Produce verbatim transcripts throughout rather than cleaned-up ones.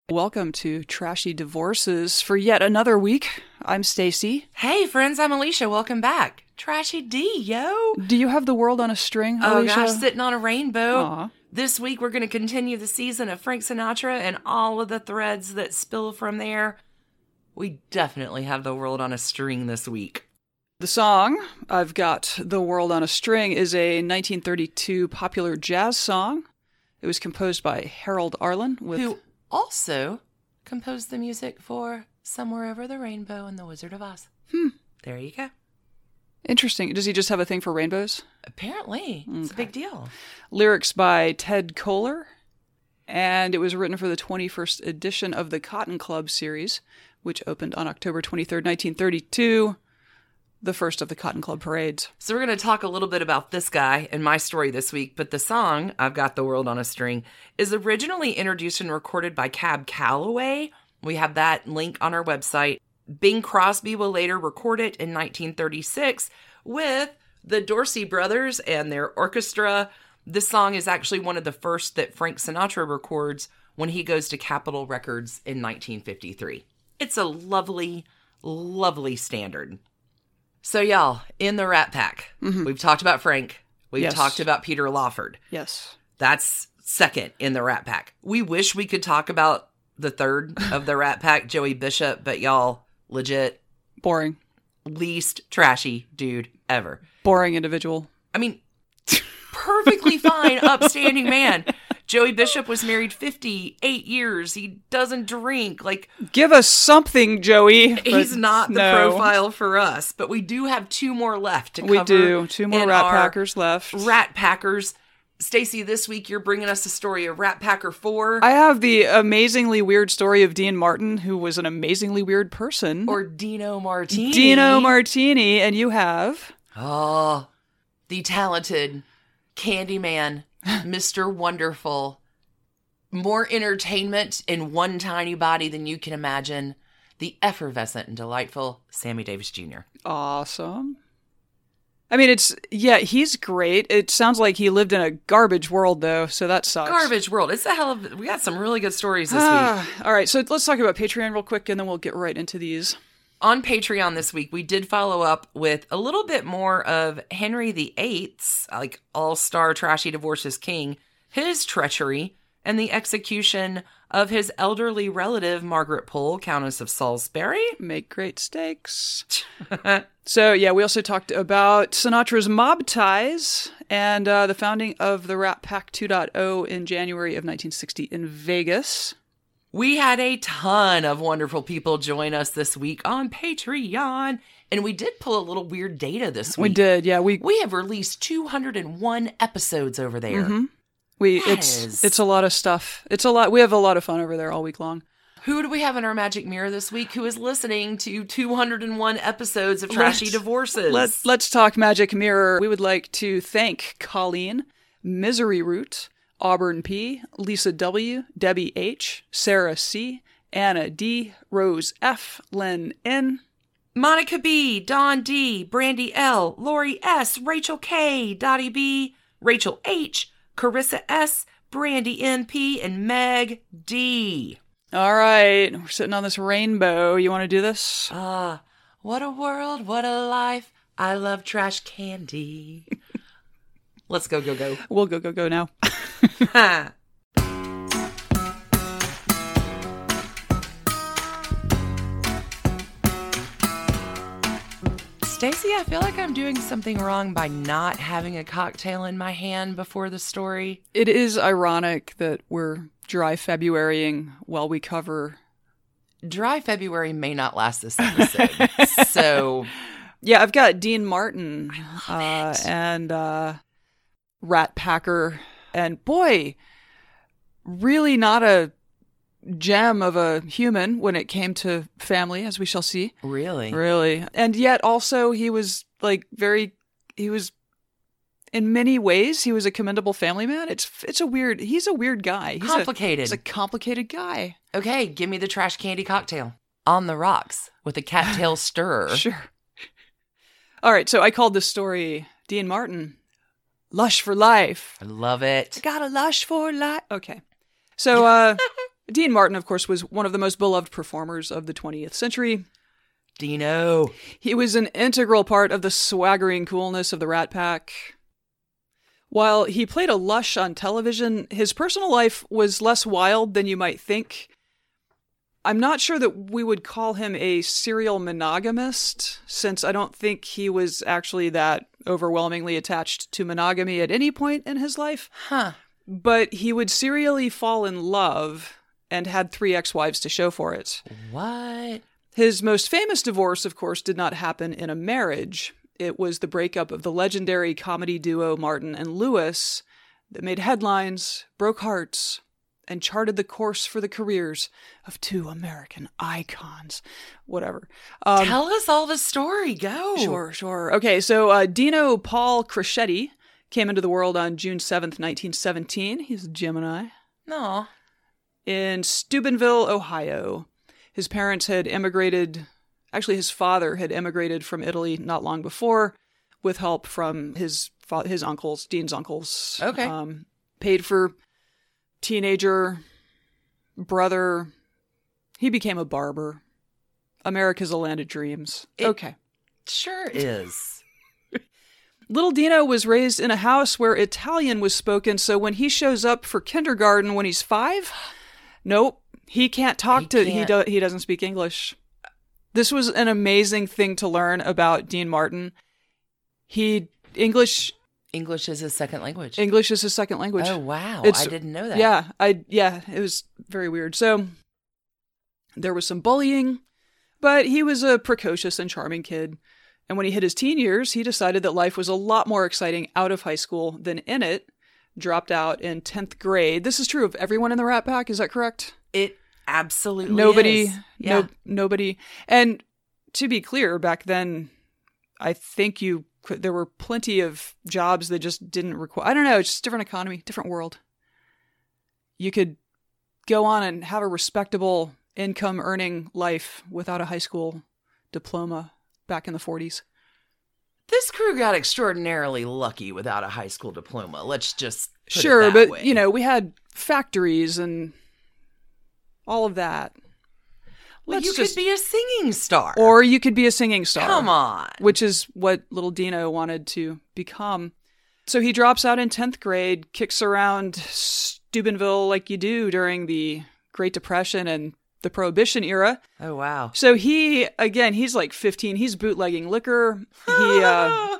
Welcome to Trashy Divorces for yet another week. I'm Stacy. Hey friends, I'm Alicia. Welcome back. Trashy D, yo. Do you have the world on a string, Oh Alicia? gosh, sitting on a rainbow. Aw. This week we're going to continue the season of Frank Sinatra and all of the threads that spill from there. We definitely have the world on a string this week. The song, I've Got the World on a String, is a nineteen thirty-two popular jazz song. It was composed by Harold Arlen with... Who also composed the music for Somewhere Over the Rainbow and The Wizard of Oz. Hmm. There you go. Interesting. Does he just have a thing for rainbows? Apparently. It's Okay. a big deal. Lyrics by Ted Koehler, and it was written for the twenty-first edition of the Cotton Club series, which opened on October twenty-third, nineteen thirty-two, the first of the Cotton Club parades. So we're going to talk a little bit about this guy and my story this week, but the song, I've Got the World on a String, is originally introduced and recorded by Cab Calloway. We have that link on our website. Bing Crosby will later record it in nineteen thirty-six with the Dorsey Brothers and their orchestra. This song is actually one of the first that Frank Sinatra records when he goes to Capitol Records in nineteen fifty-three. It's a lovely, lovely standard. So y'all, in the Rat Pack, Mhm. we've talked about Frank. We've Yes. talked about Peter Lawford. Yes. That's second in the Rat Pack. We wish we could talk about the third of the Rat Pack, Joey Bishop, but y'all, legit, Boring. least trashy dude ever. Boring individual. I mean, perfectly fine, upstanding man. Joey Bishop was married fifty-eight years. He doesn't drink. Like, Give us something, Joey. he's But not the no. profile for us. But we do have two more left to cover. We do. Two more in Rat our Packers left. Rat Packers. Stacy, this week you're bringing us a story of Rat Packer four. I have the amazingly weird story of Dean Martin, who was an amazingly weird person. Or Dino Martini. Dino Martini, and you have... Oh, the talented Candyman, Mister Wonderful. More entertainment in one tiny body than you can imagine. The effervescent and delightful Sammy Davis Junior Awesome. I mean, it's... Yeah, he's great. It sounds like he lived in a garbage world, though, so that sucks. Garbage world. It's a hell of... We got some really good stories this week. Ah, all right, so let's talk about Patreon real quick, and then we'll get right into these. On Patreon this week, we did follow up with a little bit more of Henry the Eighth's, like all-star trashy divorces king, his treachery, and the execution of his elderly relative, Margaret Pole, Countess of Salisbury. Make great steaks. So, yeah, we also talked about Sinatra's mob ties and uh, the founding of the Rat Pack two point oh in January of nineteen sixty in Vegas. We had a ton of wonderful people join us this week on Patreon, and we did pull a little weird data this week. We did, yeah. We We have released two hundred one episodes over there. Mhm. we That it's is- it's a lot of stuff. It's a lot. We have a lot of fun over there all week long. Who do we have in our magic mirror this week who is listening to two hundred one episodes of Trashy Let's- Divorces? Let's let's talk Magic Mirror. We would like to thank Colleen, Misery Root, Auburn P, Lisa W, Debbie H, Sarah C, Anna D, Rose F, Len N, Monica B, Dawn D, Brandy L, Lori S, Rachel K, Dottie B, Rachel H, Carissa S, Brandy M P, and Meg D. All right, we're sitting on this rainbow. You want to do this? Ah, what a world, what a life. I love trash candy. Let's go, go, go. We'll go, go, go now. Ha. Stacey, I feel like I'm doing something wrong by not having a cocktail in my hand before the story. It is ironic that we're dry Februarying while we cover... Dry February may not last this episode, so Yeah, I've got Dean Martin I love uh, it. and uh, Rat Packer. And boy, really not a gem of a human when it came to family, as we shall see. Really? Really. And yet also he was like very, he was, in many ways, he was a commendable family man. It's it's a weird, he's a weird guy. He's Complicated. A, he's a complicated guy. Okay, give me the trash candy cocktail. On the rocks with a cattail stirrer. Sure. All right, so I called this story Dean Martin, Lush for Life. I love it. Got a lush for life. Okay. So, uh, Dean Martin, of course, was one of the most beloved performers of the twentieth century. Dino. He was an integral part of the swaggering coolness of the Rat Pack. While he played a lush on television, his personal life was less wild than you might think. I'm not sure that we would call him a serial monogamist, since I don't think he was actually that overwhelmingly attached to monogamy at any point in his life. Huh. But he would serially fall in love and had three ex-wives to show for it. What? His most famous divorce, of course, did not happen in a marriage. It was the breakup of the legendary comedy duo Martin and Lewis that made headlines, broke hearts, and charted the course for the careers of two American icons. Whatever. Um, Tell us all the story. Go. Sure, sure. Okay, so uh, Dino Paul Crescetti came into the world on June seventh, nineteen seventeen. He's a Gemini. No. In Steubenville, Ohio. His parents had immigrated... Actually, his father had immigrated from Italy not long before with help from his fa- his uncles, Dean's uncles. Okay. Um, paid for teenager, brother. He became a barber. America's a land of dreams. It okay. Sure is. Little Dino was raised in a house where Italian was spoken, so when he shows up for kindergarten when he's five, nope, he can't talk He to, can't. he, do, he doesn't speak English. This was an amazing thing to learn about Dean Martin. He, English, English is his second language. English is his second language. Oh, wow. It's- I didn't know that. Yeah, I, yeah, it was very weird. So there was some bullying, but he was a precocious and charming kid. And when he hit his teen years, he decided that life was a lot more exciting out of high school than in it. Dropped out in tenth grade. This is true of everyone in the Rat Pack, is that correct? It absolutely Nobody, is. Yeah. no, nobody. And to be clear, back then, I think you could, there were plenty of jobs that just didn't require, I don't know, it's just a different economy, different world. You could go on and have a respectable income earning life without a high school diploma back in the forties. This crew got extraordinarily lucky without a high school diploma. Let's just put it Sure, that but way. you know, we had factories and all of that. well, let's you just- could be a singing star. Or you could be a singing star. Come on. Which is what little Dino wanted to become. So he drops out in tenth grade, kicks around Steubenville like you do during the Great Depression and the Prohibition era. Oh, wow. So he, again, he's like fifteen. He's bootlegging liquor. He, uh,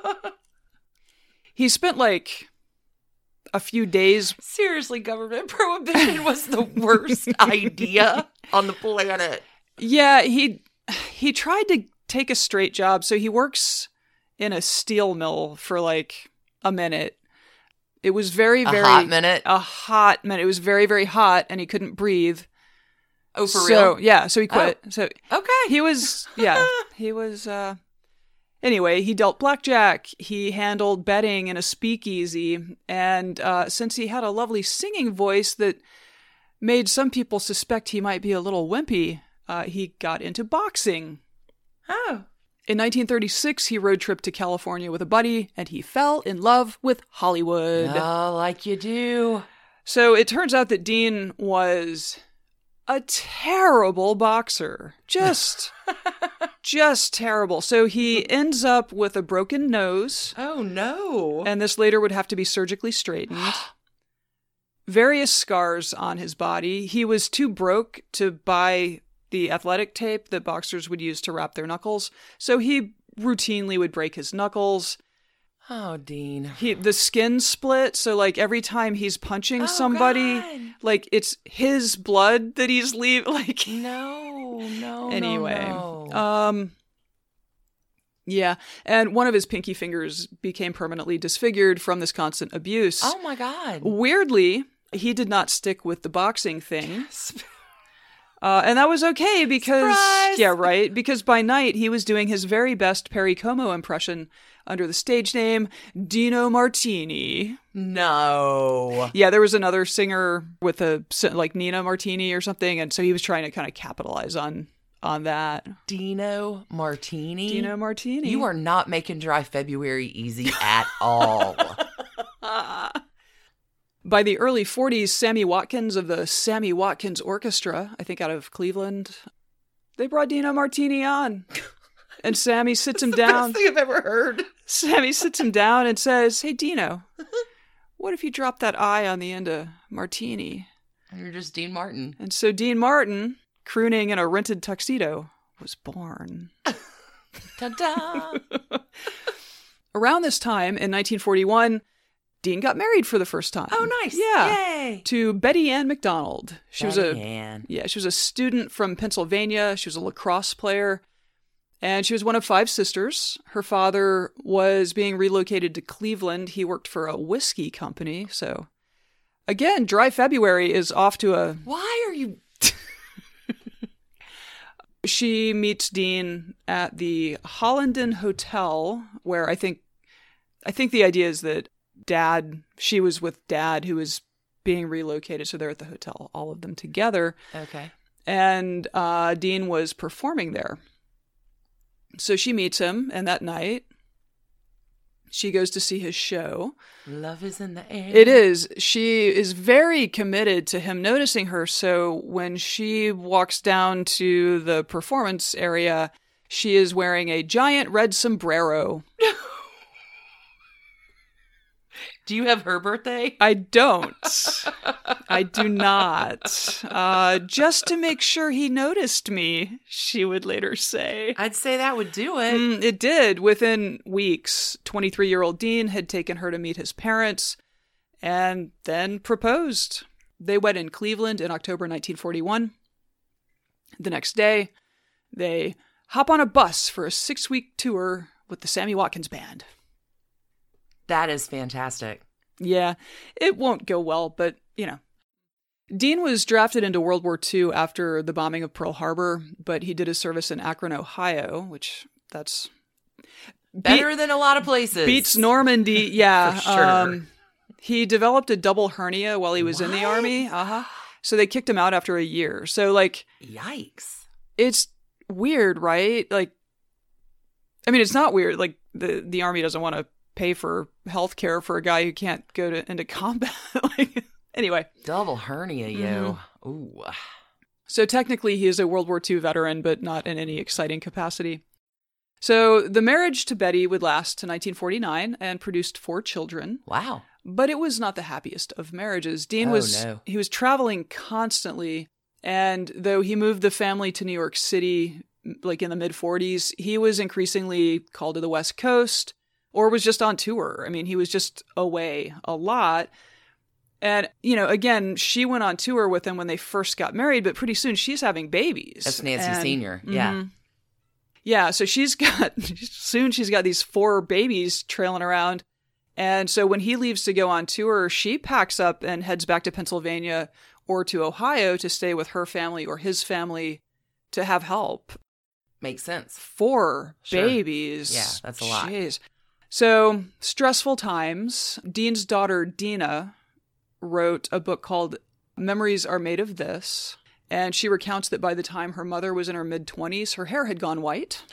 he spent like a few days. Seriously, government prohibition was the worst idea on the planet. Yeah, he, he tried to take a straight job. So he works in a steel mill for like a minute. It was very, very... A hot minute? A hot minute. It was very, very hot and he couldn't breathe. Oh, for so, real? Yeah, so he quit. So Okay. he was, yeah, he was, uh, anyway, he dealt blackjack. He handled betting in a speakeasy. And uh, since he had a lovely singing voice that made some people suspect he might be a little wimpy, uh, he got into boxing. Oh. In nineteen thirty-six, he road tripped to California with a buddy, and he fell in love with Hollywood. Oh, like you do. So it turns out that Dean was a terrible boxer. Just, just terrible. So he ends up with a broken nose, Oh, no. and this later would have to be surgically straightened. Various scars on his body. He was too broke to buy the athletic tape that boxers would use to wrap their knuckles. So he routinely would break his knuckles. Oh, Dean. He the skin split, so like every time he's punching Oh, somebody, God. like it's his blood that he's leaving. Like No, no, anyway, no, no. um, yeah, and one of his pinky fingers became permanently disfigured from this constant abuse. Oh, my God. Weirdly, he did not stick with the boxing thing. Uh, and that was okay because, Surprise! yeah, right. Because by night he was doing his very best Perry Como impression under the stage name Dino Martini. No. Yeah, there was another singer with a like Nina Martini or something, and so he was trying to kind of capitalize on on that. Dino Martini? Dino Martini. You are not making Dry February easy at all. By the early forties, Sammy Watkins of the Sammy Watkins Orchestra, I think out of Cleveland, they brought Dino Martini on. And Sammy sits him the down. Best thing I've ever heard. Sammy sits him down and says, "Hey, Dino, what if you drop that I on the end of Martini?" You're just Dean Martin. And so Dean Martin, crooning in a rented tuxedo, was born. Ta-da! Around this time, in nineteen forty-one, Dean got married for the first time. Oh, nice. Yeah. Yay. To Betty Ann McDonald. She Betty was a Ann. Yeah, she was a student from Pennsylvania. She was a lacrosse player. And she was one of five sisters. Her father was being relocated to Cleveland. He worked for a whiskey company. So, again, Dry February is off to a... Why are you... She meets Dean at the Hollenden Hotel, where I think... I think the idea is that Dad... She was with Dad, who was being relocated. So they're at the hotel, all of them together. Okay. And uh, Dean was performing there. So she meets him, and that night, she goes to see his show. Love is in the air. It is. She is very committed to him noticing her, so when she walks down to the performance area, she is wearing a giant red sombrero. Do you have her birthday? I don't. I do not. Uh, just to make sure he noticed me, she would later say. I'd say that would do it. Mm, it did. Within weeks, twenty-three-year-old Dean had taken her to meet his parents and then proposed. They wed in Cleveland in October nineteen forty-one. The next day, they hop on a bus for a six-week tour with the Sammy Watkins Band. That is fantastic. Yeah, it won't go well, but, you know. Dean was drafted into World War Two after the bombing of Pearl Harbor, but he did his service in Akron, Ohio, which that's... Better Be- than a lot of places. Beats Normandy, yeah. For sure. Um, he developed a double hernia while he was What? in the Army. Uh-huh. So they kicked him out after a year. So, like... Yikes. It's weird, right? Like, I mean, it's not weird. Like, the, the Army doesn't want to pay for health care for a guy who can't go to into combat. Like, anyway. Double hernia, yo. Mm-hmm. Ooh. So technically he is a World War Two veteran, but not in any exciting capacity. So the marriage to Betty would last to nineteen forty-nine and produced four children. Wow. But it was not the happiest of marriages. Dean Oh, was no. he was traveling constantly, and though he moved the family to New York City like in the mid forties, he was increasingly called to the West Coast or was just on tour. I mean, he was just away a lot. And, you know, again, she went on tour with him when they first got married, but pretty soon she's having babies. That's Nancy And- Senior. Yeah. Mhm. Yeah, so she's got, soon she's got these four babies trailing around. And so when he leaves to go on tour, she packs up and heads back to Pennsylvania or to Ohio to stay with her family or his family to have help. Makes sense. Four Sure. babies. Yeah, that's a lot. Jeez. So, stressful times. Dean's daughter, Dina, wrote a book called Memories Are Made of This. And she recounts that by the time her mother was in her mid-twenties, her hair had gone white.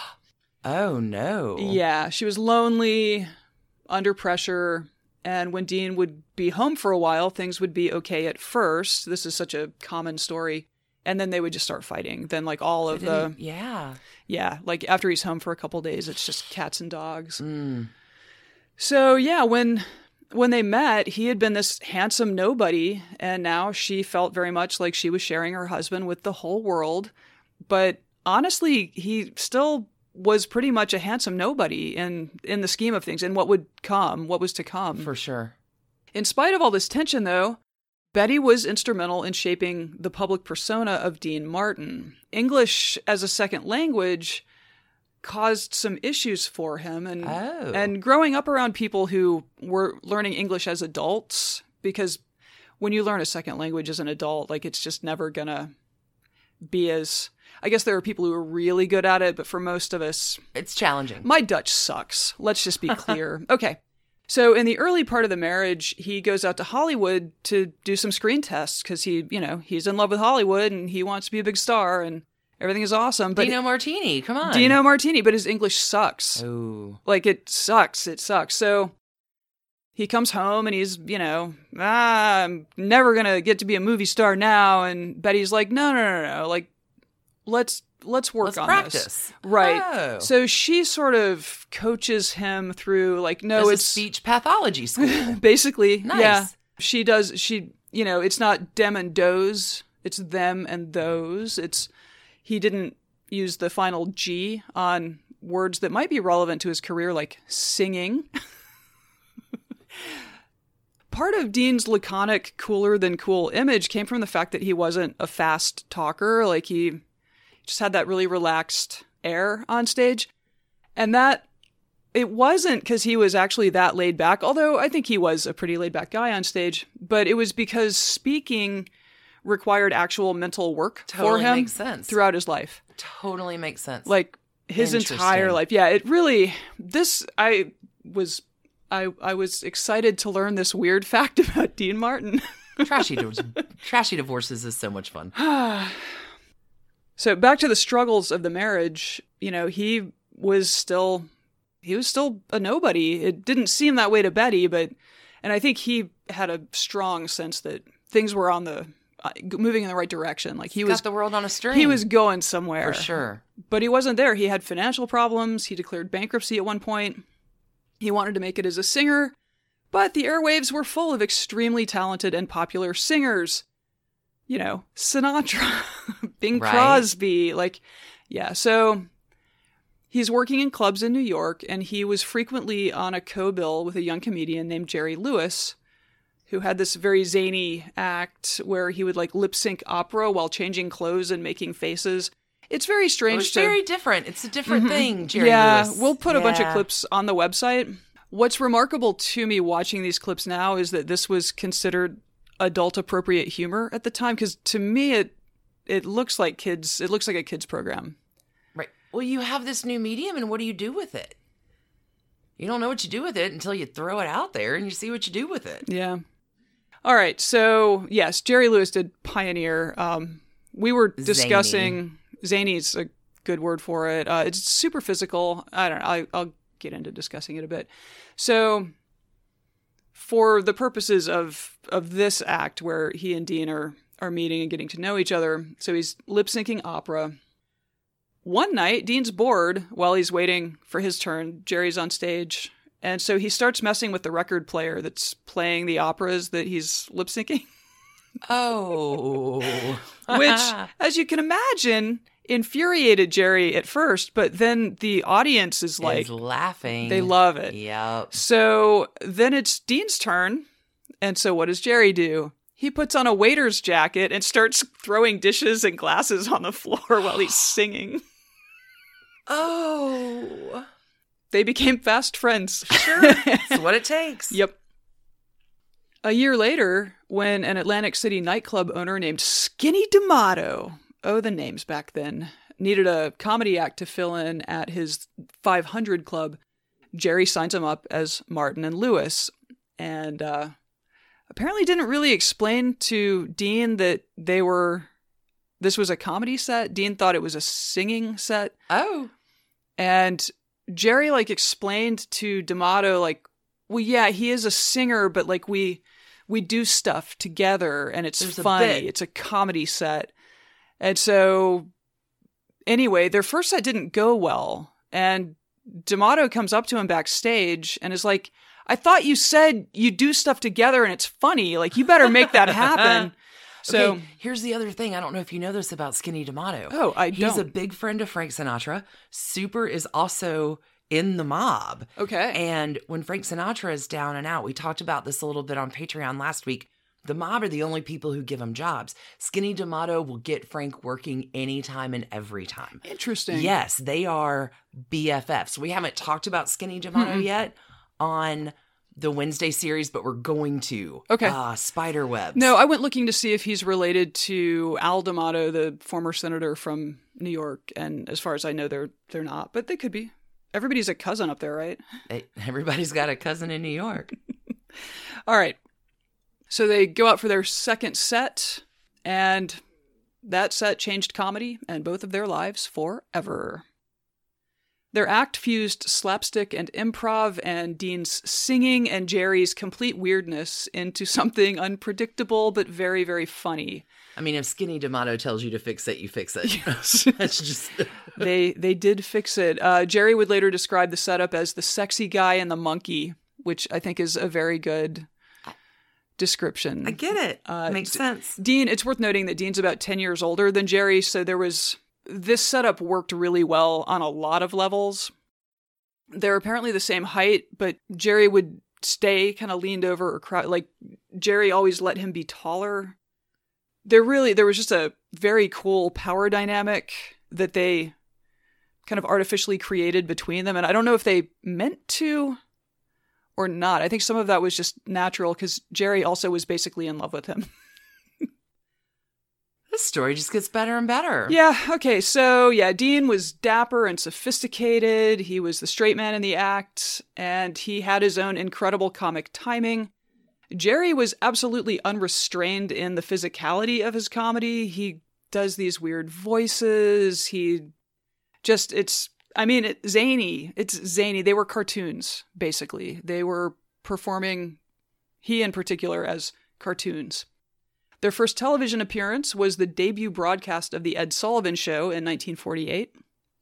Oh, no. Yeah, she was lonely, under pressure, and when Dean would be home for a while, things would be okay at first. This is such a common story. And then they would just start fighting. Then, like, all They of the... didn't- Yeah. Yeah, like, after he's home for a couple days, it's just cats and dogs. Mm. So, yeah, when... When they met, he had been this handsome nobody, and now she felt very much like she was sharing her husband with the whole world. But honestly, he still was pretty much a handsome nobody in, in the scheme of things, and what would come, what was to come. For sure. In spite of all this tension, though, Betty was instrumental in shaping the public persona of Dean Martin. English as a second language caused some issues for him, and Oh. and growing up around people who were learning English as adults, because when you learn a second language as an adult, like, it's just never gonna be as, I guess there are people who are really good at it, but for most of us, It's challenging. my Dutch sucks. Let's just be clear. Okay. So in the early part of the marriage, he goes out to Hollywood to do some screen tests because he, you know, he's in love with Hollywood and he wants to be a big star and everything is awesome. But Dino Martini, come on. Dino Martini, but his English sucks. Oh. Like, it sucks. It sucks. So he comes home and he's, you know, ah, I'm never going to get to be a movie star now. And Betty's like, no, no, no, no. Like, let's, let's work Let's on practice. this. Right. Oh. So she sort of coaches him through like, no, This it's is speech pathology school. basically, Nice. yeah, she does. She, you know, it's not dem and does. It's them and those. It's, he didn't use the final G on words that might be relevant to his career, like singing. Part of Dean's laconic, cooler than cool image came from the fact that he wasn't a fast talker. Like he just had that really relaxed air on stage. And that, it wasn't because he was actually that laid back, although I think he was a pretty laid back guy on stage, but it was because speaking required actual mental work Totally for him makes sense. throughout his life. Totally makes sense. Like his Interesting. entire life. Yeah, it really, this, I was, I, I was excited to learn this weird fact about Dean Martin. Trashy, divorce, trashy divorces is so much fun. So back to the struggles of the marriage, you know, he was still, he was still a nobody. It didn't seem that way to Betty, but, and I think he had a strong sense that things were on the, uh, moving in the right direction. Like he He's was, got the world on a string. he was going somewhere. for sure. But he wasn't there. He had financial problems. He declared bankruptcy at one point. He wanted to make it as a singer, but the airwaves were full of extremely talented and popular singers. You know, Sinatra, Bing Right. Crosby, like, yeah. So he's working in clubs in New York, and he was frequently on a co-bill with a young comedian named Jerry Lewis, who had this very zany act where he would like lip sync opera while changing clothes and making faces. It's very It strange was to very different. It's a different thing, Jerry yeah, Lewis. we'll put a bunch of Yeah. clips on the website. What's remarkable to me watching these clips now is that this was considered adult appropriate humor at the time, because to me it it looks like kids it looks like a kids program. Right. Well, you have this new medium, and what do you do with it? You don't know what you do with it until you throw it out there and you see what you do with it. Yeah. All right. So yes, Jerry Lewis did pioneer. Um, we were discussing zany's a good word for it. Uh, it's super physical. I don't know. I, I'll get into discussing it a bit. So for the purposes of of this act where he and Dean are are meeting and getting to know each other, so he's lip syncing opera. One night, Dean's bored while he's waiting for his turn. Jerry's on stage, and so he starts messing with the record player that's playing the operas that he's lip syncing. Oh. Which, as you can imagine, infuriated Jerry at first, but then the audience is like, Is laughing. they love it. Yep. So then it's Dean's turn. And so what does Jerry do? He puts on a waiter's jacket and starts throwing dishes and glasses on the floor while he's singing. Oh. They became fast friends. Sure. That's what it takes. Yep. A year later, when an Atlantic City nightclub owner named Skinny D'Amato, oh, the names back then, needed a comedy act to fill in at his five hundred club, Jerry signs him up as Martin and Lewis. And uh, apparently didn't really explain to Dean that they were, this was a comedy set. Dean thought it was a singing set. Oh. And Jerry, like, explained to D'Amato, like, well, yeah, he is a singer, but, like, we we do stuff together, and it's There's a funny. bit. It's a comedy set. And so, anyway, their first set didn't go well. And D'Amato comes up to him backstage and is like, I thought you said you do stuff together and it's funny. Like, you better make that happen. So, Okay, here's the other thing. I don't know if you know this about Skinny D'Amato. oh, I He's don't. a big friend of Frank Sinatra. Super is also in the mob. Okay. And when Frank Sinatra is down and out, we talked about this a little bit on Patreon last week. The mob are the only people who give him jobs. Skinny D'Amato will get Frank working anytime and every time. Interesting. Yes, they are B F Fs. We haven't talked about Skinny D'Amato Mm-mm. yet on the Wednesday series, but we're going to. Okay. Uh, Spiderwebs. No, I went looking to see if he's related to Al D'Amato, the former senator from New York, and as far as I know, they're they're not, but they could be. Everybody's a cousin up there, right? They- everybody's got a cousin in New York. All right. So they go out for their second set, and that set changed comedy and both of their lives forever. Their act fused slapstick and improv and Dean's singing and Jerry's complete weirdness into something unpredictable but very, very funny. I mean, if Skinny D'Amato tells you to fix it, you fix it. Yes. That's just... they they did fix it. Uh, Jerry would later describe the setup as the sexy guy and the monkey, which I think is a very good description. I get it. Uh, Makes sense. Dean, it's worth noting that Dean's about ten years older than Jerry, so there was... This setup worked really well on a lot of levels. They're apparently the same height, but Jerry would stay kind of leaned over or crouch. Like, Jerry always let him be taller. There really, there was just a very cool power dynamic that they kind of artificially created between them. And I don't know if they meant to or not. I think some of that was just natural because Jerry also was basically in love with him. This story just gets better and better. Yeah, okay, so yeah, Dean was dapper and sophisticated. He was the straight man in the act, and he had his own incredible comic timing. Jerry was absolutely unrestrained in the physicality of his comedy. He does these weird voices. He just, it's, I mean, it, zany. It's zany. They were cartoons, basically. They were performing, he in particular, as cartoons. Their first television appearance was the debut broadcast of The Ed Sullivan Show in nineteen forty-eight.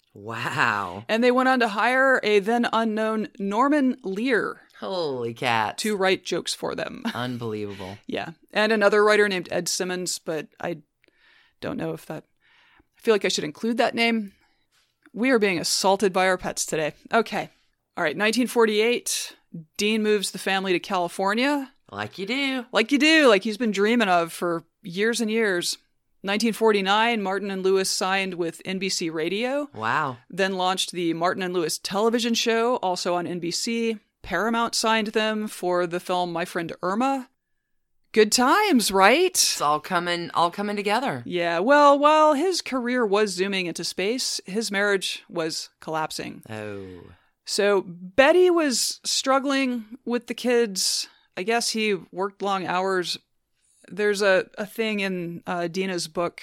Wow. And they went on to hire a then unknown Norman Lear. Holy cat. To write jokes for them. Unbelievable. Yeah. And another writer named Ed Simmons, but I don't know if that... I feel like I should include that name. We are being assaulted by our pets today. Okay. All right, nineteen forty-eight, Dean moves the family to California. Like you do. Like you do, like he's been dreaming of for years and years. nineteen forty-nine, Martin and Lewis signed with N B C Radio. Wow. Then launched the Martin and Lewis television show, also on N B C. Paramount signed them for the film My Friend Irma. Good times, right? It's all coming, all coming together. Yeah, well, while his career was zooming into space, his marriage was collapsing. Oh. So Betty was struggling with the kids. I guess he worked long hours. There's a, a thing in uh, Dina's book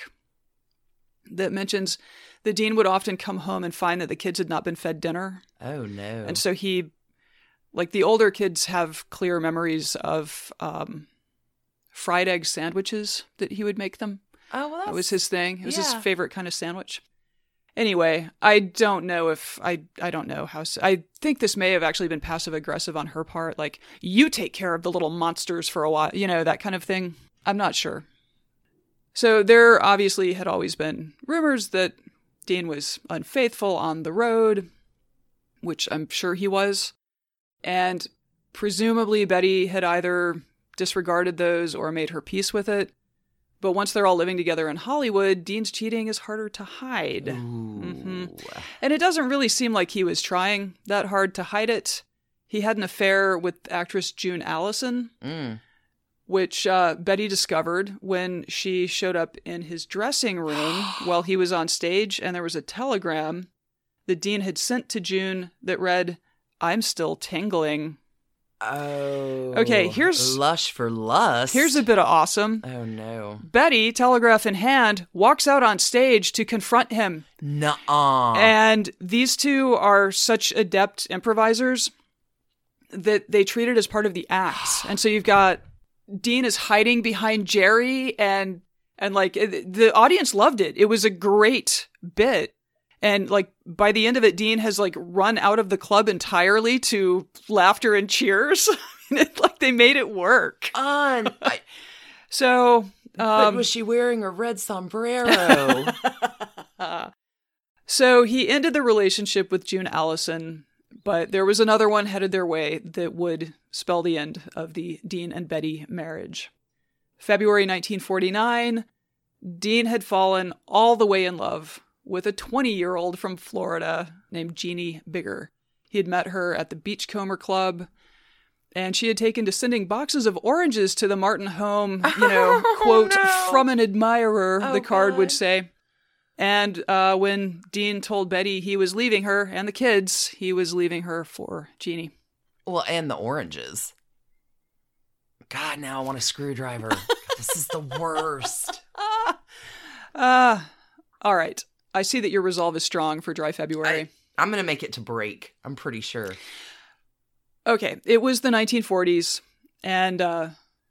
that mentions that Dean would often come home and find that the kids had not been fed dinner. Oh, no. And so he, like the older kids have clear memories of um, fried egg sandwiches that he would make them. Oh, well, that's... That was his thing. It was yeah. his favorite kind of sandwich. Anyway, I don't know if I I don't know how I think this may have actually been passive aggressive on her part, like you take care of the little monsters for a while, you know, that kind of thing. I'm not sure. So there obviously had always been rumors that Dean was unfaithful on the road, which I'm sure he was, and presumably Betty had either disregarded those or made her peace with it. But once they're all living together in Hollywood, Dean's cheating is harder to hide. Mm-hmm. And it doesn't really seem like he was trying that hard to hide it. He had an affair with actress June Allison, mm. which uh, Betty discovered when she showed up in his dressing room while he was on stage, and there was a telegram that Dean had sent to June that read, "I'm still tingling." Oh. Okay, here's... Lush for lust. Here's a bit of awesome. Oh, no. Betty, telegraph in hand, walks out on stage to confront him. Nuh-uh. And these two are such adept improvisers that they treat it as part of the act. And so you've got Dean is hiding behind Jerry, and and like the audience loved it. It was a great bit. And like by the end of it, Dean has like run out of the club entirely to laughter and cheers. Like they made it work. On. I... So, um, but was she wearing a red sombrero? So he ended the relationship with June Allison, but there was another one headed their way that would spell the end of the Dean and Betty marriage. February nineteen forty-nine, Dean had fallen all the way in love with a twenty-year-old from Florida named Jeannie Bigger. He had met her at the Beachcomber Club, and she had taken to sending boxes of oranges to the Martin home, you know, oh, quote, no. from an admirer, oh, the card God. would say. And uh, when Dean told Betty he was leaving her and the kids, he was leaving her for Jeannie. Well, and the oranges. God, now I want a screwdriver. God, this is the worst. uh, all right. I see that your resolve is strong for dry February. I'm going to make it to break. I'm pretty sure. Okay. It was the nineteen forties. And uh,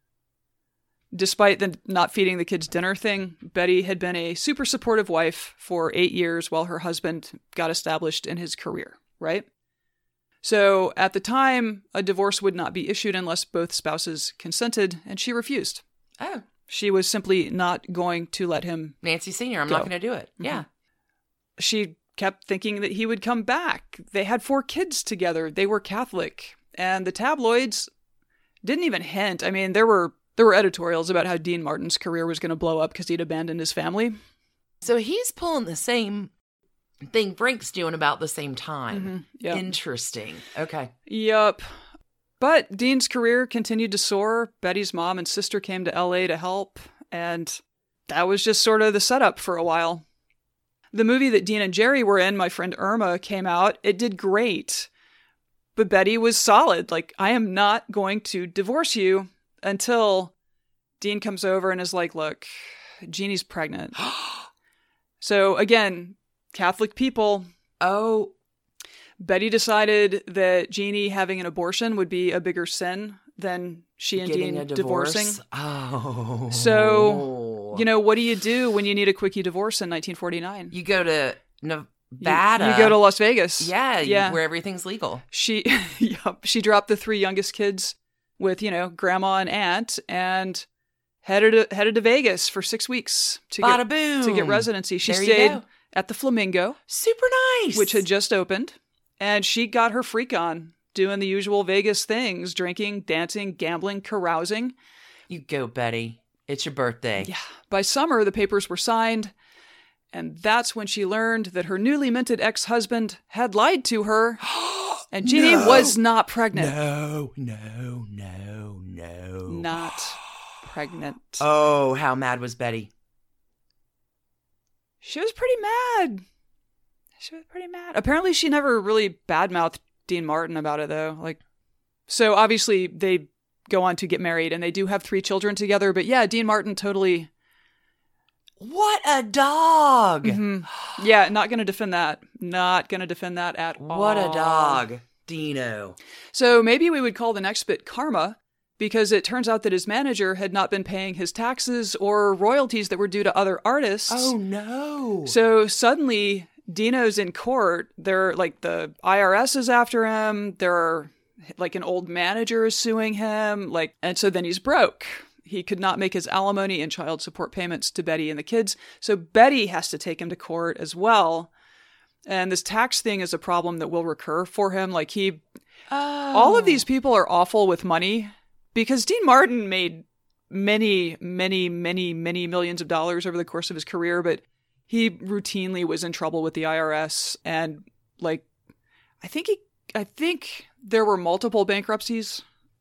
despite the not feeding the kids dinner thing, Betty had been a super supportive wife for eight years while her husband got established in his career, right? So at the time, a divorce would not be issued unless both spouses consented, and she refused. Oh. She was simply not going to let him. Nancy Senior, I'm go. not going to do it. Mm-hmm. Yeah. She kept thinking that he would come back. They had four kids together. They were Catholic. And the tabloids didn't even hint. I mean, there were there were editorials about how Dean Martin's career was going to blow up because he'd abandoned his family. So he's pulling the same thing Frank's doing about the same time. Mm-hmm. Yep. Interesting. Okay. Yep. But Dean's career continued to soar. Betty's mom and sister came to L A to help, and that was just sort of the setup for a while. The movie that Dean and Jerry were in, My Friend Irma, came out. It did great. But Betty was solid. Like, I am not going to divorce you until Dean comes over and is like, look, Jeannie's pregnant. So again, Catholic people. Oh. Betty decided that Jeannie having an abortion would be a bigger sin than she and Getting Dean a divorce? divorcing. Oh. So, you know, what do you do when you need a quickie divorce in nineteen forty-nine? You go to Nevada. You, you go to Las Vegas. Yeah, yeah. where everything's legal. She, yep, she dropped the three youngest kids with, you know, grandma and aunt and headed to, headed to Vegas for six weeks to Bada get boom. to get residency. She There you stayed go. at the Flamingo, Super nice. which had just opened, and she got her freak on, doing the usual Vegas things, drinking, dancing, gambling, carousing. You go, Betty. It's your birthday. Yeah. By summer, the papers were signed, and that's when she learned that her newly minted ex-husband had lied to her, and Jeannie No. was not pregnant. No, no, no, no. Not pregnant. Oh, how mad was Betty? She was pretty mad. She was pretty mad. Apparently, she never really badmouthed Dean Martin about it, though. Like, so obviously they go on to get married, and they do have three children together. But yeah, Dean Martin totally. What a dog! Mm-hmm. Yeah, not going to defend that. Not going to defend that at all. What a dog, Dino. So maybe we would call the next bit karma, because it turns out that his manager had not been paying his taxes or royalties that were due to other artists. Oh no! So suddenly, Dino's in court. They're like, the I R S is after him. There are like an old manager is suing him. Like, and so then he's broke. He could not make his alimony and child support payments to Betty and the kids. So Betty has to take him to court as well. And this tax thing is a problem that will recur for him. Like he, Oh. all of these people are awful with money, because Dean Martin made many, many, many, many millions of dollars over the course of his career, but he routinely was in trouble with the I R S. And like, I think he, I think there were multiple bankruptcies.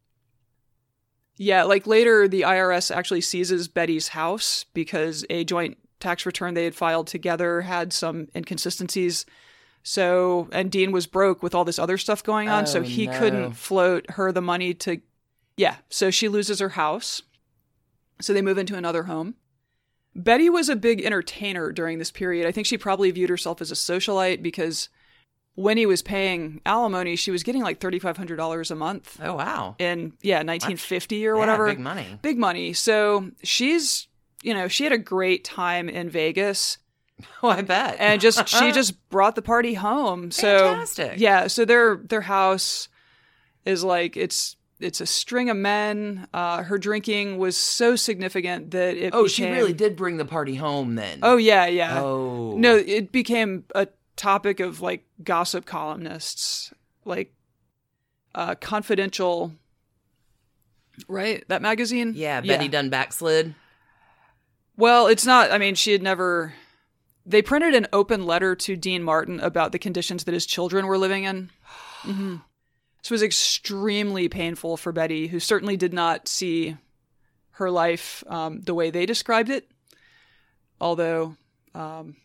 Yeah, like later the I R S actually seizes Betty's house because a joint tax return they had filed together had some inconsistencies. So, and Dean was broke with all this other stuff going on, Oh, so he no. couldn't float her the money to, yeah, so she loses her house. So they move into another home. Betty was a big entertainer during this period. I think she probably viewed herself as a socialite, because when he was paying alimony, she was getting like thirty-five hundred dollars a month. Oh wow! In, yeah, nineteen fifty or Yeah, whatever. big money. Big money. So she's, you know, she had a great time in Vegas. Oh, I bet. And just she just brought the party home. So Fantastic. yeah, so their their house is like, it's it's a string of men. Uh, her drinking was so significant that it Oh, became, she really did bring the party home then. Oh yeah, yeah. Oh. No, it became a topic of like gossip columnists, like uh, Confidential, right? That magazine? Yeah, Betty done backslid. Well, it's not, I mean, she had never, they printed an open letter to Dean Martin about the conditions that his children were living in. Mm-hmm. This was extremely painful for Betty, who certainly did not see her life um, the way they described it. Although, um,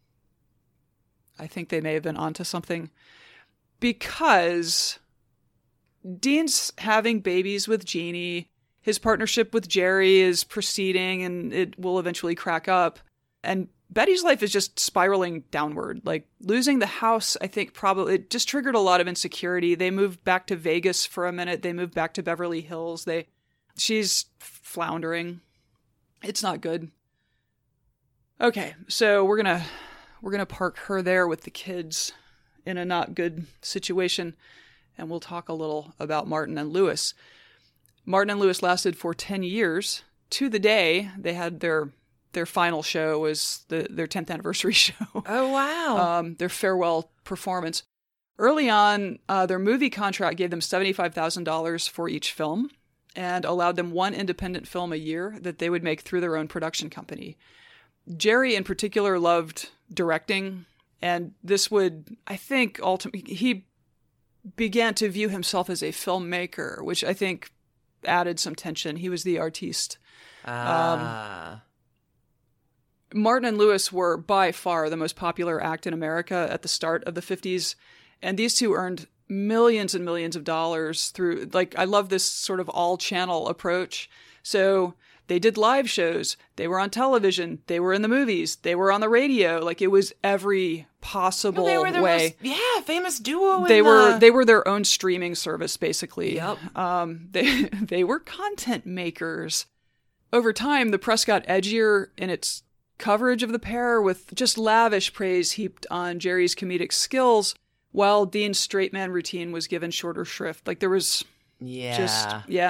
I think they may have been onto something, because Dean's having babies with Jeannie. His partnership with Jerry is proceeding, and it will eventually crack up. And Betty's life is just spiraling downward. Like, losing the house, I think probably, it just triggered a lot of insecurity. They moved back to Vegas for a minute. They moved back to Beverly Hills. They, she's floundering. It's not good. Okay, so we're gonna, we're gonna park her there with the kids in a not good situation, and we'll talk a little about Martin and Lewis. Martin and Lewis lasted for ten years. To the day, they had their their final show was the their tenth anniversary show. Oh, wow. Um, their farewell performance. Early on, uh, their movie contract gave them seventy-five thousand dollars for each film and allowed them one independent film a year that they would make through their own production company. Jerry, in particular, loved directing, and this would, I think, ultimately, he began to view himself as a filmmaker, which I think added some tension. He was the artiste. Ah. Um, Martin and Lewis were by far the most popular act in America at the start of the fifties, and these two earned millions and millions of dollars through, like, I love this sort of all-channel approach. So they did live shows, they were on television, they were in the movies, they were on the radio. Like, it was every possible well, they were their way. Most, yeah, famous duo. They in were the... they were their own streaming service, basically. Yep. Um, they they were content makers. Over time, the press got edgier in its coverage of the pair, with just lavish praise heaped on Jerry's comedic skills, while Dean's straight man routine was given shorter shrift. Like, there was yeah. just, yeah.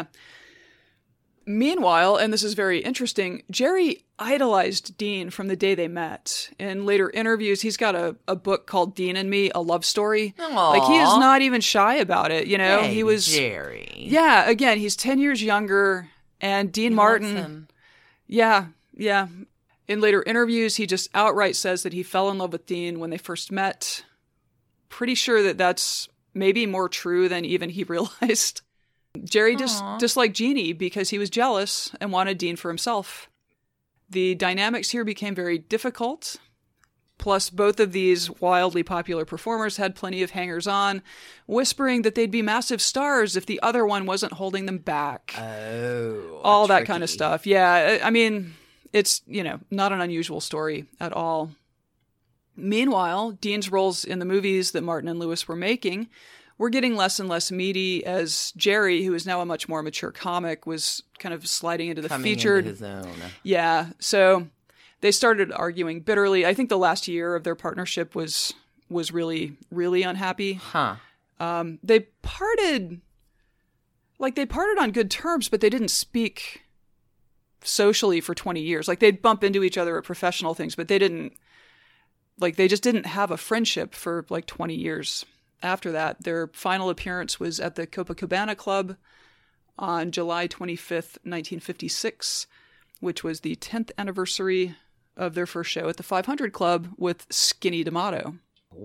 Meanwhile, and this is very interesting, Jerry idolized Dean from the day they met. In later interviews, he's got a, a book called Dean and Me, A Love Story. Aww. Like, he is not even shy about it, you know? Hey, he was Jerry. Yeah, again, he's ten years younger, and Dean He Martin. loves him. Yeah, yeah. In later interviews, he just outright says that he fell in love with Dean when they first met. Pretty sure that that's maybe more true than even he realized. Jerry just Aww. disliked Jeannie because he was jealous and wanted Dean for himself. The dynamics here became very difficult. Plus, both of these wildly popular performers had plenty of hangers-on, whispering that they'd be massive stars if the other one wasn't holding them back. Oh. All that tricky. kind of stuff. Yeah, I mean, it's, you know, not an unusual story at all. Meanwhile, Dean's roles in the movies that Martin and Lewis were making were getting less and less meaty as Jerry, who is now a much more mature comic, was kind of sliding into the Coming featured. Into his own. Yeah, so they started arguing bitterly. I think the last year of their partnership was was really, really unhappy. Huh. Um, they parted, like they parted on good terms, but they didn't speak socially for twenty years. Like, they'd bump into each other at professional things, but they didn't, like, they just didn't have a friendship for like twenty years. After that, their final appearance was at the Copacabana Club on July twenty-fifth, nineteen fifty-six, which was the tenth anniversary of their first show at the five hundred Club with Skinny D'Amato.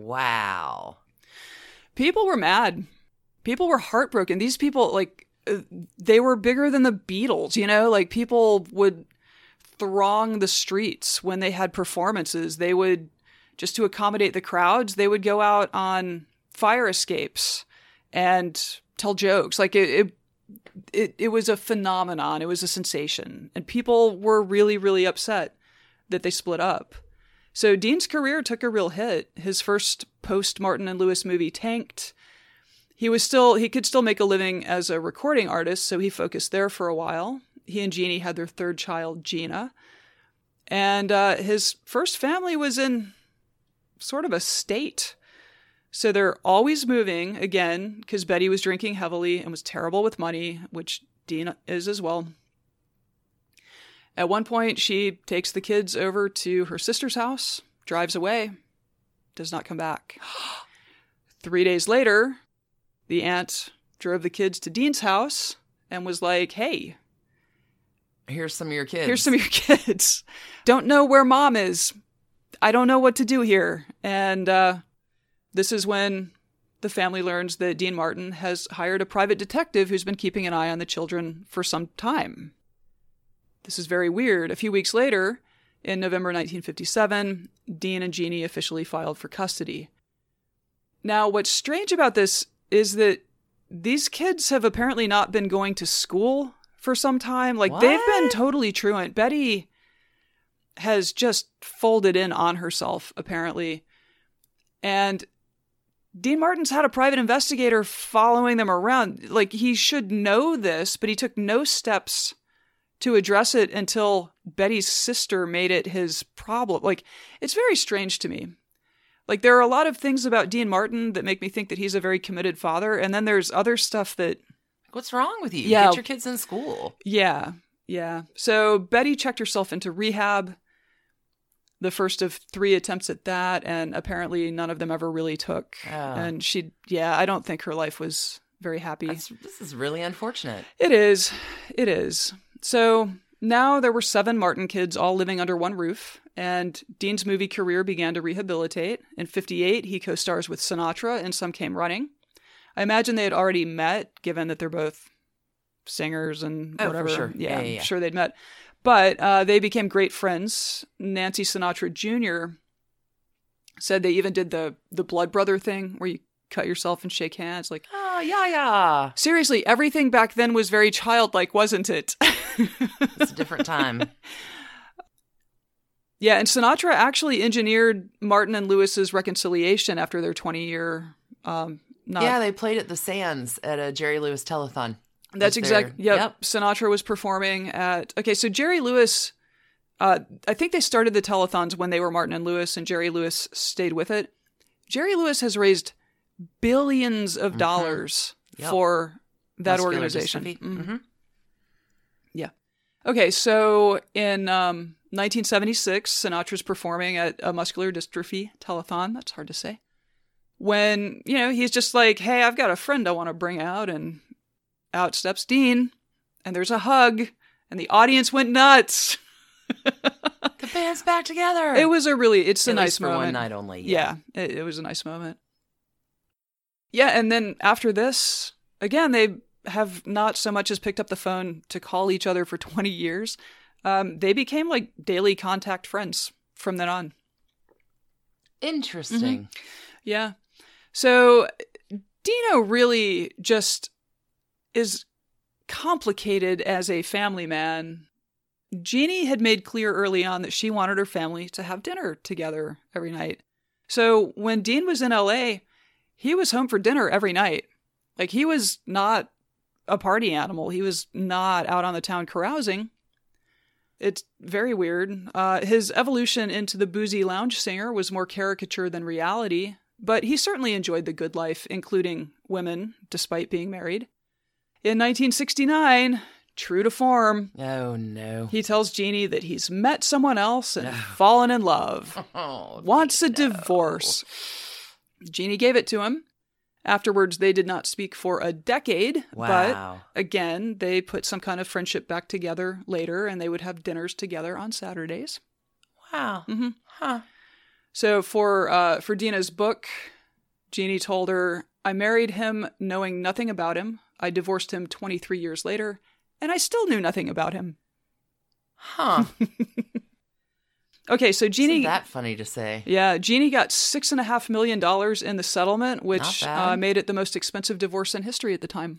Wow. People were mad. People were heartbroken. These people, like, uh, they were bigger than the Beatles, you know? Like, people would throng the streets when they had performances. They would, just to accommodate the crowds, they would go out on fire escapes and tell jokes. Like, it, it it it was a phenomenon. It was a sensation, and people were really, really upset that they split up. So Dean's career took a real hit. His first post Martin and Lewis movie tanked. He was still he could still make a living as a recording artist, so he focused there for a while. He and Jeannie had their third child, Gina, and uh, his first family was in sort of a state. So they're always moving, again, because Betty was drinking heavily and was terrible with money, which Dean is as well. At one point, she takes the kids over to her sister's house, drives away, does not come back. Three days later, the aunt drove the kids to Dean's house and was like, hey, Here's some of your kids. here's some of your kids. Don't know where mom is. I don't know what to do here. And, uh, this is when the family learns that Dean Martin has hired a private detective who's been keeping an eye on the children for some time. This is very weird. A few weeks later, in November nineteen fifty-seven, Dean and Jeannie officially filed for custody. Now, what's strange about this is that these kids have apparently not been going to school for some time. Like, What? they've been totally truant. Betty has just folded in on herself, apparently. And Dean Martin's had a private investigator following them around. Like, he should know this, but he took no steps to address it until Betty's sister made it his problem. Like, it's very strange to me. Like, there are a lot of things about Dean Martin that make me think that he's a very committed father. And then there's other stuff that... What's wrong with you? Yeah. Get your kids in school. Yeah, yeah. So Betty checked herself into rehab, the first of three attempts at that, and apparently none of them ever really took. Oh. And she, yeah, I don't think her life was very happy. That's, this is really unfortunate. It is. It is. So now there were seven Martin kids all living under one roof, and Dean's movie career began to rehabilitate. In fifty-eight, he co-stars with Sinatra in Some Came Running. I imagine they had already met, given that they're both singers and Oh, whatever. for sure. Yeah, Yeah, yeah, yeah. I'm sure they'd met. But uh, they became great friends. Nancy Sinatra Junior said they even did the the blood brother thing where you cut yourself and shake hands. Like, Oh, yeah, yeah. seriously, everything back then was very childlike, wasn't it? It's a different time. Yeah, and Sinatra actually engineered Martin and Lewis's reconciliation after their twenty-year... Um, not, Yeah, they played at the Sands at a Jerry Lewis telethon. That's Was exactly. there- Yep. Yep. Sinatra was performing at. Okay, so Jerry Lewis. Uh, I think they started the telethons when they were Martin and Lewis, and Jerry Lewis stayed with it. Jerry Lewis has raised billions of dollars Yep. for that Muscular organization. dystrophy. Mhm. Mhm. Yeah. Okay, so in um, nineteen seventy-six, Sinatra's performing at a muscular dystrophy telethon. That's hard to say. When, you know, he's just like, hey, I've got a friend I want to bring out, and out steps Dean, and there's a hug, and the audience went nuts. The band's back together. It was a really, it's a At nice least for moment. one night only. Yeah, it, it was a nice moment. Yeah, and then after this, again, they have not so much as picked up the phone to call each other for twenty years. Um, they became like daily contact friends from then on. Interesting. Yeah. So Dino really just is complicated as a family man. Jeannie had made clear early on that she wanted her family to have dinner together every night. So when Dean was in L A, he was home for dinner every night. Like, he was not a party animal. He was not out on the town carousing. It's very weird. Uh, his evolution into the boozy lounge singer was more caricature than reality, but he certainly enjoyed the good life, including women, despite being married. In nineteen sixty-nine, true to form, Oh, no. he tells Jeannie that he's met someone else and fallen in love. Oh, Wants a no. divorce. Jeannie gave it to him. Afterwards, they did not speak for a decade, Wow. but again, they put some kind of friendship back together later, and they would have dinners together on Saturdays. Wow. Mm-hmm. Huh. So for uh, for Dina's book, Jeannie told her, I married him knowing nothing about him. I divorced him twenty-three years later, and I still knew nothing about him. Huh. Okay, so Jeannie... Isn't that funny to say? Yeah, Jeannie got six and a half million dollars in the settlement, which Not bad. uh, made it the most expensive divorce in history at the time.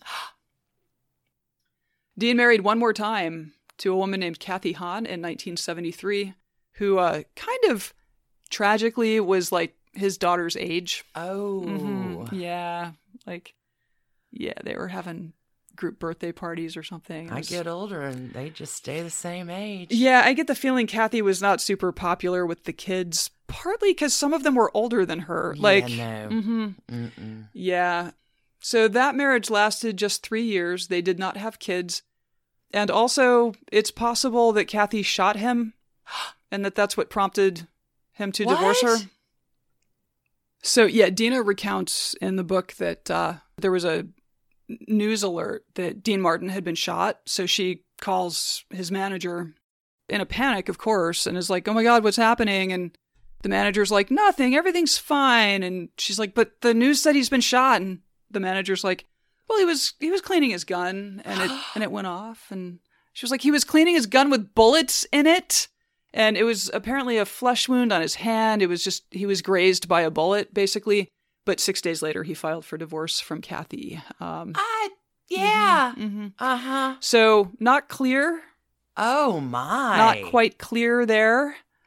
Dean married one more time to a woman named Kathy Hahn in nineteen seventy-three, who uh, kind of tragically was like his daughter's age. Oh. Mhm. Yeah, like, yeah, they were having group birthday parties or something. It I was- get older and they just stay the same age. Yeah, I get the feeling Kathy was not super popular with the kids, partly because some of them were older than her. Like, yeah, no. mhm. Mm-mm. Yeah. So that marriage lasted just three years. They did not have kids. And also, it's possible that Kathy shot him and that that's what prompted him to divorce her. What? So, yeah, Dina recounts in the book that uh, there was a news alert that Dean Martin had been shot. So she calls his manager in a panic, of course, and is like, oh my God, what's happening? And the manager's like, nothing, everything's fine. And she's like, but the news said he's been shot. And the manager's like, well, he was he was cleaning his gun and it and it went off. And she was like, he was cleaning his gun with bullets in it. And it was apparently a flesh wound on his hand. It was just, he was grazed by a bullet, basically. But six days later, he filed for divorce from Kathy. Um, I, yeah. mhm. Uh-huh. So not clear, Oh, my. not quite clear there.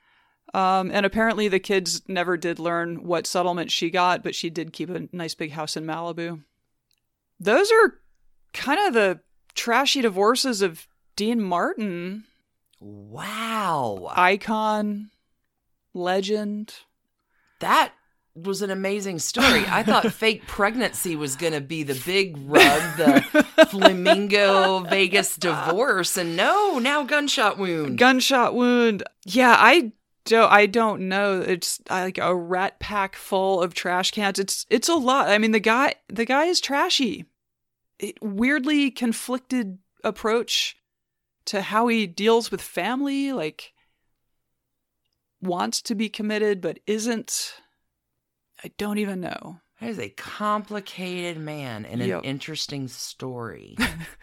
Um, and apparently the kids never did learn what settlement she got, but she did keep a nice big house in Malibu. Those are kind of the trashy divorces of Dean Martin. Wow. Icon. Legend. That was an amazing story. I thought fake pregnancy was going to be the big rub, the Flamingo Vegas divorce, and no, now gunshot wound. Gunshot wound. Yeah, I don't. I don't know. It's like a rat pack full of trash cans. It's it's a lot. I mean, the guy the guy is trashy. It, weirdly conflicted approach to how he deals with family. Like, wants to be committed but isn't. I don't even know. That is a complicated man and an Yep. interesting story.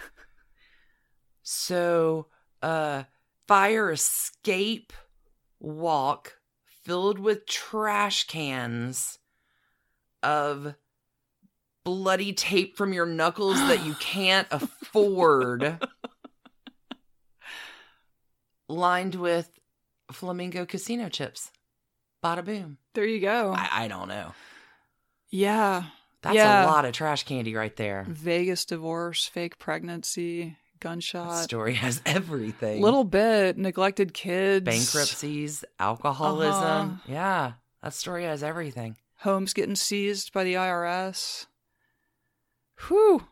So, uh, fire escape walk filled with trash cans of bloody tape from your knuckles that you can't afford, lined with Flamingo casino chips. Bada boom. There you go. I, I don't know. Yeah. That's Yeah. a lot of trash candy right there. Vegas divorce, fake pregnancy, That gunshot. story has everything. Little bit. Neglected kids. Bankruptcies, alcoholism. Uh-huh. Yeah, that story has everything. Homes getting seized by the I R S. Whew.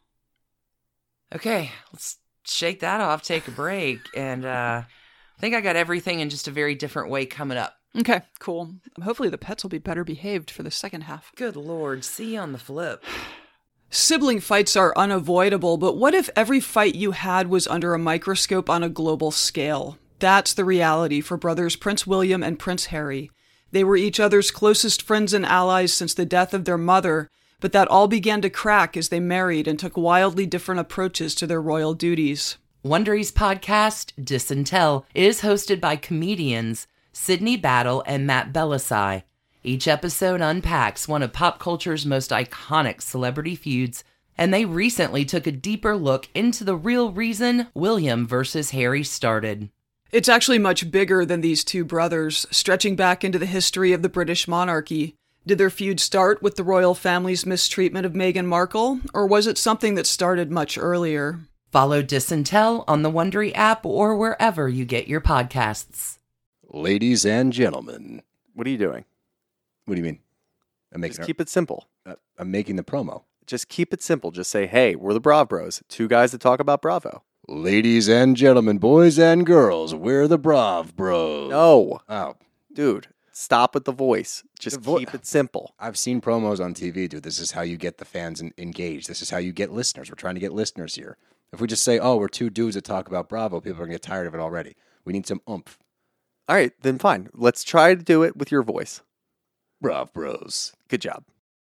Okay, let's shake that off, take a break, and uh, I think I got everything in just a very different way coming up. Okay, cool. Hopefully the pets will be better behaved for the second half. Good Lord, see you on the flip. Sibling fights are unavoidable, but what if every fight you had was under a microscope on a global scale? That's the reality for brothers Prince William and Prince Harry. They were each other's closest friends and allies since the death of their mother, but that all began to crack as they married and took wildly different approaches to their royal duties. Wondery's podcast, Disintel, is hosted by comedians Sydney Battle and Matt Belisai. Each episode unpacks one of pop culture's most iconic celebrity feuds, and they recently took a deeper look into the real reason William versus Harry started. It's actually much bigger than these two brothers, stretching back into the history of the British monarchy. Did their feud start with the royal family's mistreatment of Meghan Markle, or was it something that started much earlier? Follow Disintel on the Wondery app or wherever you get your podcasts. Ladies and gentlemen. What are you doing? What do you mean? I'm making Just keep it simple. uh, I'm making the promo. Just keep it simple. Just say, hey, we're the Brav Bros. Two guys that talk about Bravo. Ladies and gentlemen, boys and girls, we're the Brav Bros. No. Oh, Dude, stop with the voice. Just The vo- keep it simple. I've seen promos on T V, dude. This is how you get the fans en- engaged. This is how you get listeners. We're trying to get listeners here. If we just say, oh, we're two dudes that talk about Bravo, people are going to get tired of it already. We need some oomph. All right, then fine. Let's try to do it with your voice. Brav Bros. Good job.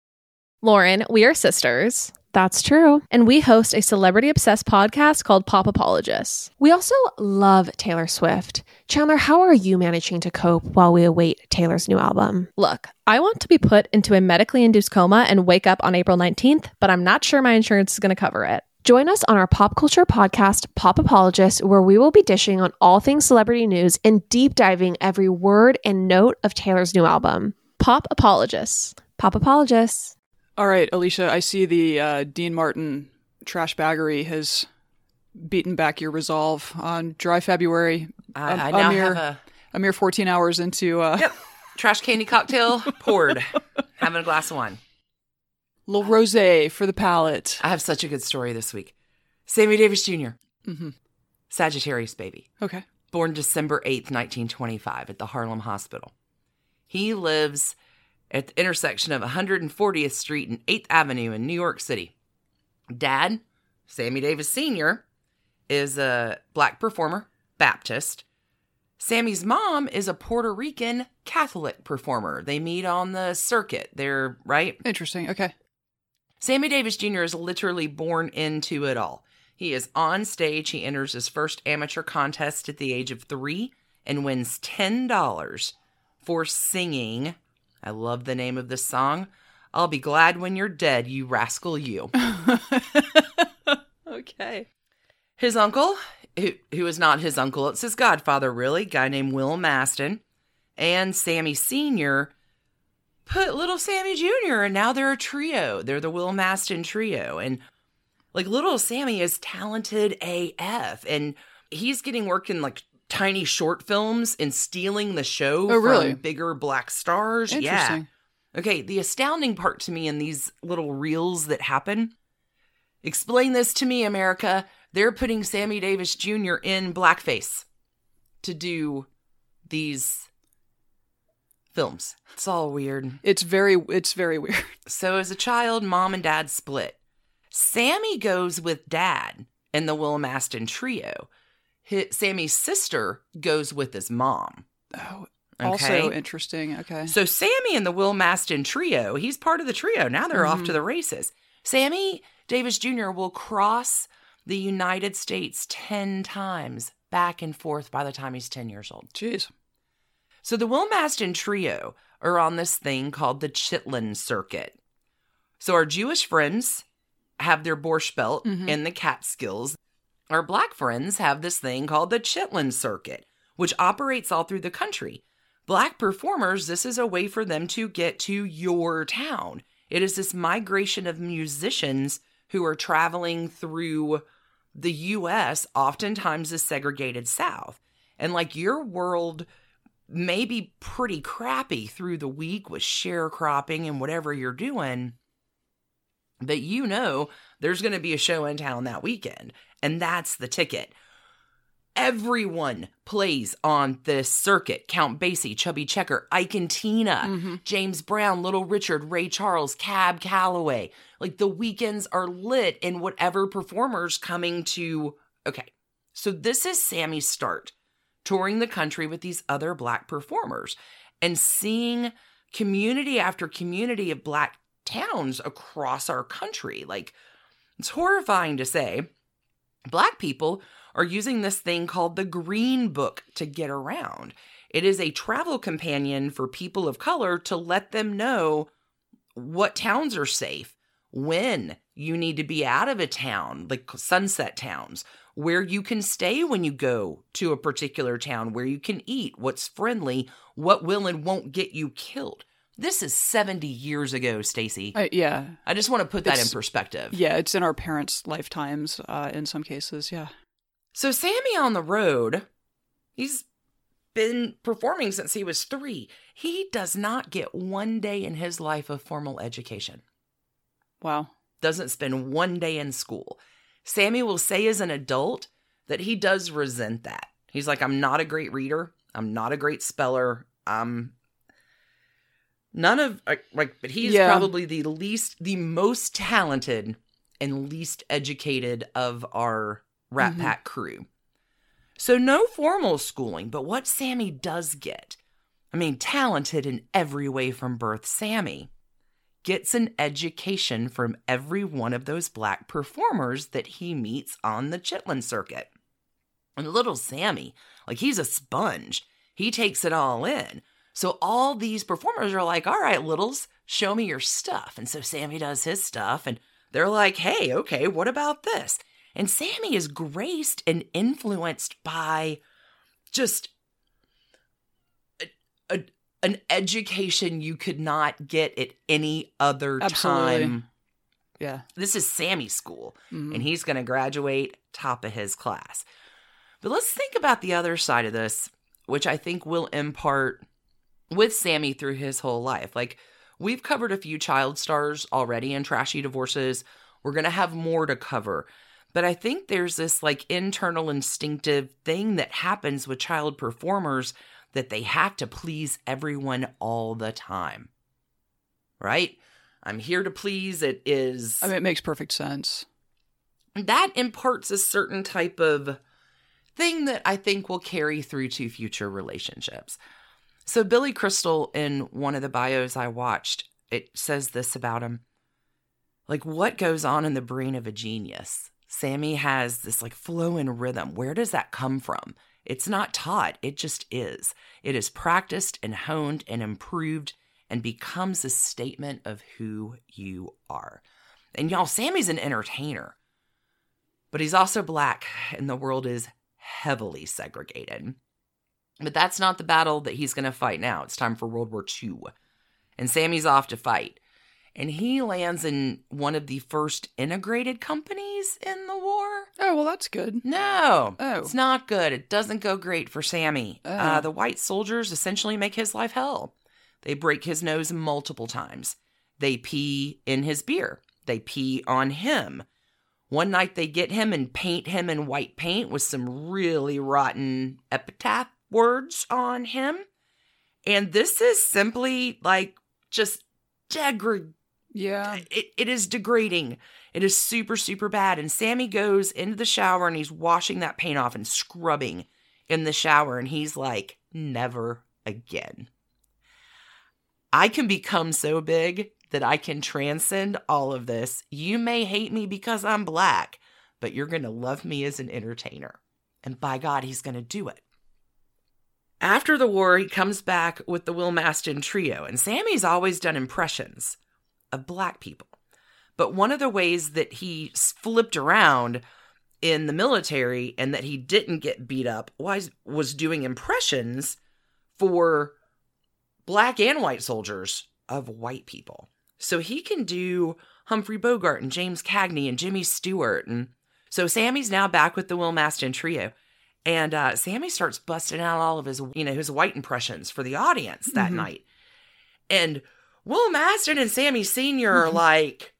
Lauren, we are sisters. That's true. And we host a celebrity obsessed podcast called Pop Apologists. We also love Taylor Swift. Chandler, how are you managing to cope while we await Taylor's new album? Look, I want to be put into a medically induced coma and wake up on April nineteenth, but I'm not sure my insurance is going to cover it. Join us on our pop culture podcast, Pop Apologists, where we will be dishing on all things celebrity news and deep diving every word and note of Taylor's new album. Pop Apologists. Pop Apologists. All right, Alicia, I see the uh, Dean Martin trash baggery has beaten back your resolve on dry February. I, Um, I a now mere- have a A mere fourteen hours into uh, yep, trash candy cocktail poured, having a glass of wine. little rosé for the palate. I have such a good story this week. Sammy Davis Junior Mm-hmm. Sagittarius baby. Okay. Born December eighth, nineteen twenty-five at the Harlem Hospital. He lives at the intersection of one hundred fortieth Street and eighth Avenue in New York City. Dad, Sammy Davis Senior, is a black performer, Baptist. Sammy's mom is a Puerto Rican Catholic performer. They meet on the circuit. They're, right? Interesting. Okay. Sammy Davis Junior is literally born into it all. He is on stage. He enters his first amateur contest at the age of three and wins ten dollars for singing. I love the name of this song. I'll be glad when you're dead, you rascal you. Okay. His uncle, who, who is not his uncle, it's his godfather really, guy named Will Maston. and Sammy Senior put little Sammy Junior and now they're a trio. They're the Will Mastin Trio. And like little Sammy is talented A F, and he's getting work in like tiny short films and stealing the show Oh, really? from bigger black stars. Yeah. Interesting. Okay, the astounding part to me in these little reels that happen, explain this to me, America. They're putting Sammy Davis Junior in blackface to do these films. It's all weird. It's very, it's very weird. So as a child, mom and dad split. Sammy goes with dad in the Will Mastin Trio. His, Sammy's sister goes with his mom. Oh, Okay. also interesting. Okay. So Sammy and the Will Mastin Trio, he's part of the trio. Now they're Mm-hmm. off to the races. Sammy Davis Junior will cross the United States ten times back and forth by the time he's ten years old. Jeez. So the Will Mastin Trio are on this thing called the Chitlin Circuit. So our Jewish friends have their Borscht Belt Mhm. and the Catskills. Our black friends have this thing called the Chitlin Circuit, which operates all through the country. Black performers, this is a way for them to get to your town. It is this migration of musicians who are traveling through the U S, oftentimes the segregated South. And like your world may be pretty crappy through the week with sharecropping and whatever you're doing, but you know there's going to be a show in town that weekend, and that's the ticket. Everyone plays on this circuit. Count Basie, Chubby Checker, Ike and Tina, Mm-hmm. James Brown, Little Richard, Ray Charles, Cab Calloway. Like the weekends are lit in whatever performers coming to. Okay, so this is Sammy's start, touring the country with these other black performers and seeing community after community of black towns across our country. Like, it's horrifying to say. Black people are using this thing called the Green Book to get around. It is a travel companion for people of color to let them know what towns are safe, when you need to be out of a town, like sunset towns, where you can stay when you go to a particular town, where you can eat, what's friendly, what will and won't get you killed. This is seventy years ago, Stacey. Uh, yeah. I just want to put that in It's- perspective. Yeah, it's in our parents' lifetimes uh, in some cases, yeah. So Sammy on the road, he's been performing since he was three. He does not get one day in his life of formal education. Wow. Doesn't spend one day in school. Sammy will say as an adult that he does resent that. He's like, I'm not a great reader. I'm not a great speller. I'm none of, like, but he's Yeah. probably the least, the most talented and least educated of our Rat Mhm. Pack crew. So no formal schooling, but what Sammy does get, I mean, talented in every way from birth, Sammy gets an education from every one of those black performers that he meets on the Chitlin Circuit. And little Sammy, like, he's a sponge. He takes it all in. So all these performers are like, all right, littles, show me your stuff. And so Sammy does his stuff, and they're like, hey, okay, what about this? And Sammy is graced and influenced by just a, a, an education you could not get at any other Absolutely. time. Yeah. This is Sammy's school, Mhm. and he's going to graduate top of his class. But let's think about the other side of this, which I think will impart with Sammy through his whole life. Like, we've covered a few child stars already in Trashy Divorces. We're going to have more to cover. But I think there's this like internal instinctive thing that happens with child performers that they have to please everyone all the time. Right? I'm here to please. It is. I mean, it makes perfect sense. That imparts a certain type of thing that I think will carry through to future relationships. So Billy Crystal, in one of the bios I watched, it says this about him. Like, what goes on in the brain of a genius? Sammy has this like flow and rhythm. Where does that come from? It's not taught. It just is. It is practiced and honed and improved and becomes a statement of who you are. And y'all, Sammy's an entertainer, but he's also black, and the world is heavily segregated. But that's not the battle that he's going to fight now. It's time for World War Two. And Sammy's off to fight. And he lands in one of the first integrated companies in the war. Oh, well, that's good. No, Oh. it's not good. It doesn't go great for Sammy. Oh. Uh, the white soldiers essentially make his life hell. They break his nose multiple times. They pee in his beer. They pee on him. One night they get him and paint him in white paint with some really rotten epitaph words on him. And this is simply like just degrading. Yeah. It, it is degrading. It is super, super bad. And Sammy goes into the shower and he's washing that paint off and scrubbing in the shower. And he's like, never again. I can become so big that I can transcend all of this. You may hate me because I'm black, but you're going to love me as an entertainer. And by God, he's going to do it. After the war, he comes back with the Will Mastin Trio. And Sammy's always done impressions of black people. But one of the ways that he flipped around in the military and that he didn't get beat up was, was doing impressions for black and white soldiers of white people. So he can do Humphrey Bogart and James Cagney and Jimmy Stewart. And so Sammy's now back with the Will Mastin Trio. And uh, Sammy starts busting out all of his, you know, his white impressions for the audience that mm-hmm. night. And Will Mastin and Sammy Senior are like,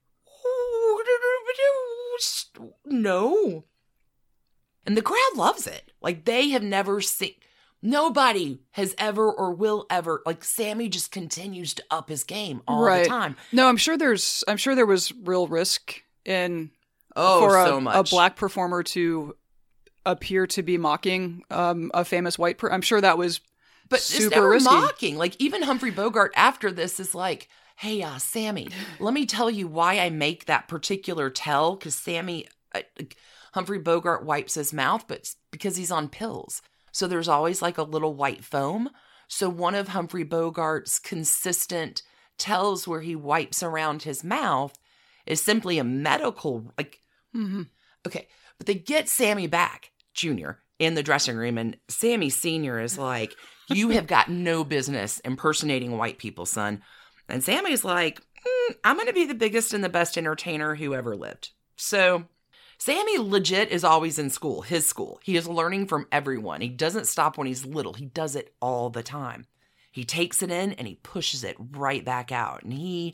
no. And the crowd loves it. Like, they have never seen, nobody has ever or will ever, like, Sammy just continues to up his game all right. the time. No, I'm sure there's, I'm sure there was real risk in, oh, for so a, much. a black performer to appear to be mocking um, a famous white person. I'm sure that was But super it's never risky. mocking. Like, even Humphrey Bogart after this is like, hey, uh, Sammy, let me tell you why I make that particular tell. Because Sammy, uh, Humphrey Bogart wipes his mouth, but it's because he's on pills. So there's always like a little white foam. So one of Humphrey Bogart's consistent tells where he wipes around his mouth is simply a medical, like, mm-hmm. okay. But they get Sammy back, Junior, in the dressing room. And Sammy Senior is like, you have got no business impersonating white people, son. And Sammy's like, mm, I'm going to be the biggest and the best entertainer who ever lived. So Sammy legit is always in school, his school. He is learning from everyone. He doesn't stop when he's little. He does it all the time. He takes it in and he pushes it right back out. And he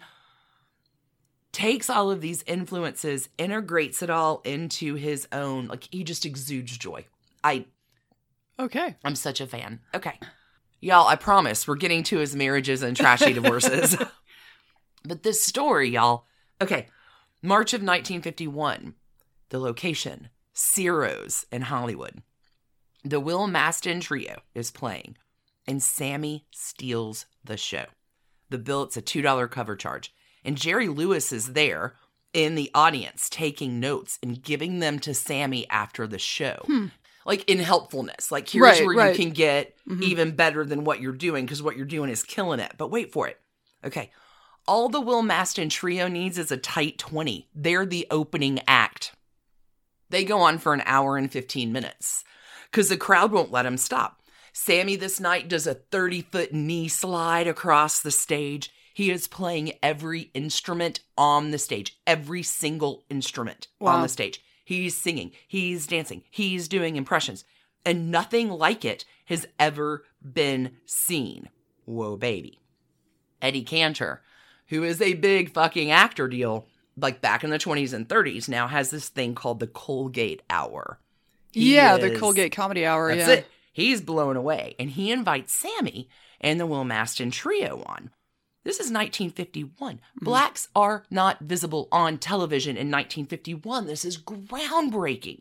takes all of these influences, integrates it all into his own, like, he just exudes joy. I, okay. I'm such a fan. Okay. Y'all, I promise we're getting to his marriages and trashy divorces. But this story, y'all, okay, March of nineteen fifty-one, the location, Ciro's in Hollywood. The Will Mastin Trio is playing, and Sammy steals the show. The bill, it's a two dollars cover charge. And Jerry Lewis is there in the audience taking notes and giving them to Sammy after the show. Hmm. Like, in helpfulness. Like, here's right, where right. you can get mm-hmm. even better than what you're doing, because what you're doing is killing it. But wait for it. Okay. All the Will Mastin Trio needs is a tight twenty. They're the opening act. They go on for an hour and fifteen minutes because the crowd won't let them stop. Sammy this night does a thirty-foot knee slide across the stage. He is playing every instrument on the stage, every single instrument wow. on the stage. He's singing, he's dancing, he's doing impressions, and nothing like it has ever been seen. Whoa, baby. Eddie Cantor, who is a big fucking actor deal, like back in the twenties and thirties, now has this thing called the Colgate Hour. He yeah, is, the Colgate Comedy Hour, that's yeah. it. He's blown away, and he invites Sammy and the Will Mastin Trio on. This is nineteen fifty-one. Mm-hmm. Blacks are not visible on television in nineteen fifty-one. This is groundbreaking.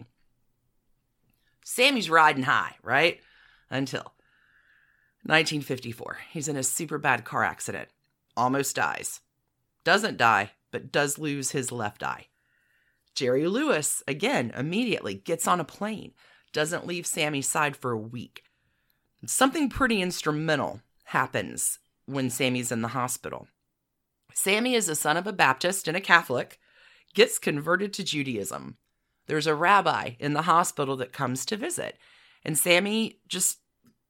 Sammy's riding high, right? Until nineteen fifty-four. He's in a super bad car accident. Almost dies. Doesn't die, but does lose his left eye. Jerry Lewis, again, immediately gets on a plane. Doesn't leave Sammy's side for a week. Something pretty instrumental happens when Sammy's in the hospital. Sammy is the son of a Baptist and a Catholic, gets converted to Judaism. There's a rabbi in the hospital that comes to visit, and Sammy just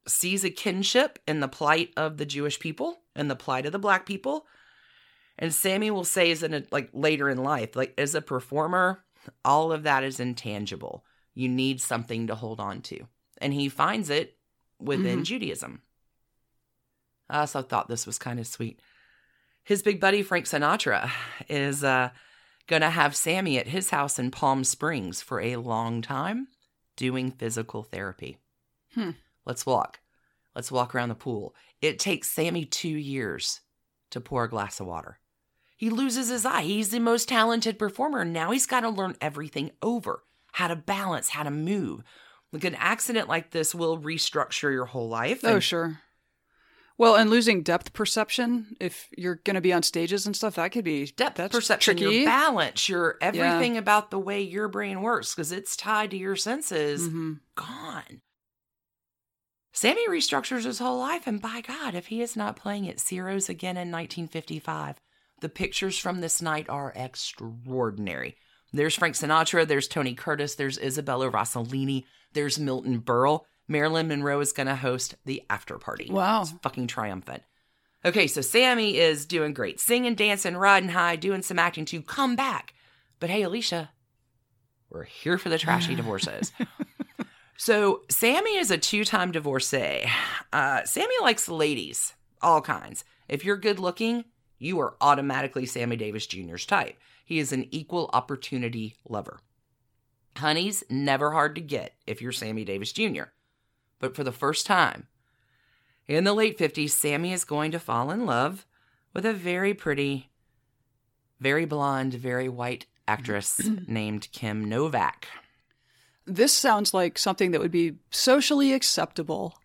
sees a kinship in the plight of the Jewish people and the plight of the black people. And Sammy will say, is in a, like later in life, like as a performer, all of that is intangible. You need something to hold on to. And he finds it within Mm-hmm. Judaism. I also thought this was kind of sweet. His big buddy, Frank Sinatra, is uh, going to have Sammy at his house in Palm Springs for a long time doing physical therapy. Hmm. Let's walk. Let's walk around the pool. It takes Sammy two years to pour a glass of water. He loses his eye. He's the most talented performer. Now he's got to learn everything over. How to balance, how to move. Like an accident like this will restructure your whole life. Oh, and- sure. Well, and losing depth perception, if you're going to be on stages and stuff, that could be Depth that's perception, tricky. your balance, your everything about the way your brain works, because it's tied to your senses, Mhm. gone. Sammy restructures his whole life, and by God, if he is not playing at Ciro's again in nineteen fifty-five, the pictures from this night are extraordinary. There's Frank Sinatra, there's Tony Curtis, there's Isabella Rossellini, there's Milton Berle. Marilyn Monroe is going to host the after party. Wow. It's fucking triumphant. Okay, so Sammy is doing great. Singing, dancing, riding high, doing some acting to come back. But hey, Alicia, we're here for the trashy divorces. So Sammy is a two-time divorcee. Uh, Sammy likes the ladies, all kinds. If you're good looking, you are automatically Sammy Davis Junior's type. He is an equal opportunity lover. Honey's never hard to get if you're Sammy Davis Junior But for the first time, in the late fifties, Sammy is going to fall in love with a very pretty, very blonde, very white actress named Kim Novak. This sounds like something that would be socially acceptable.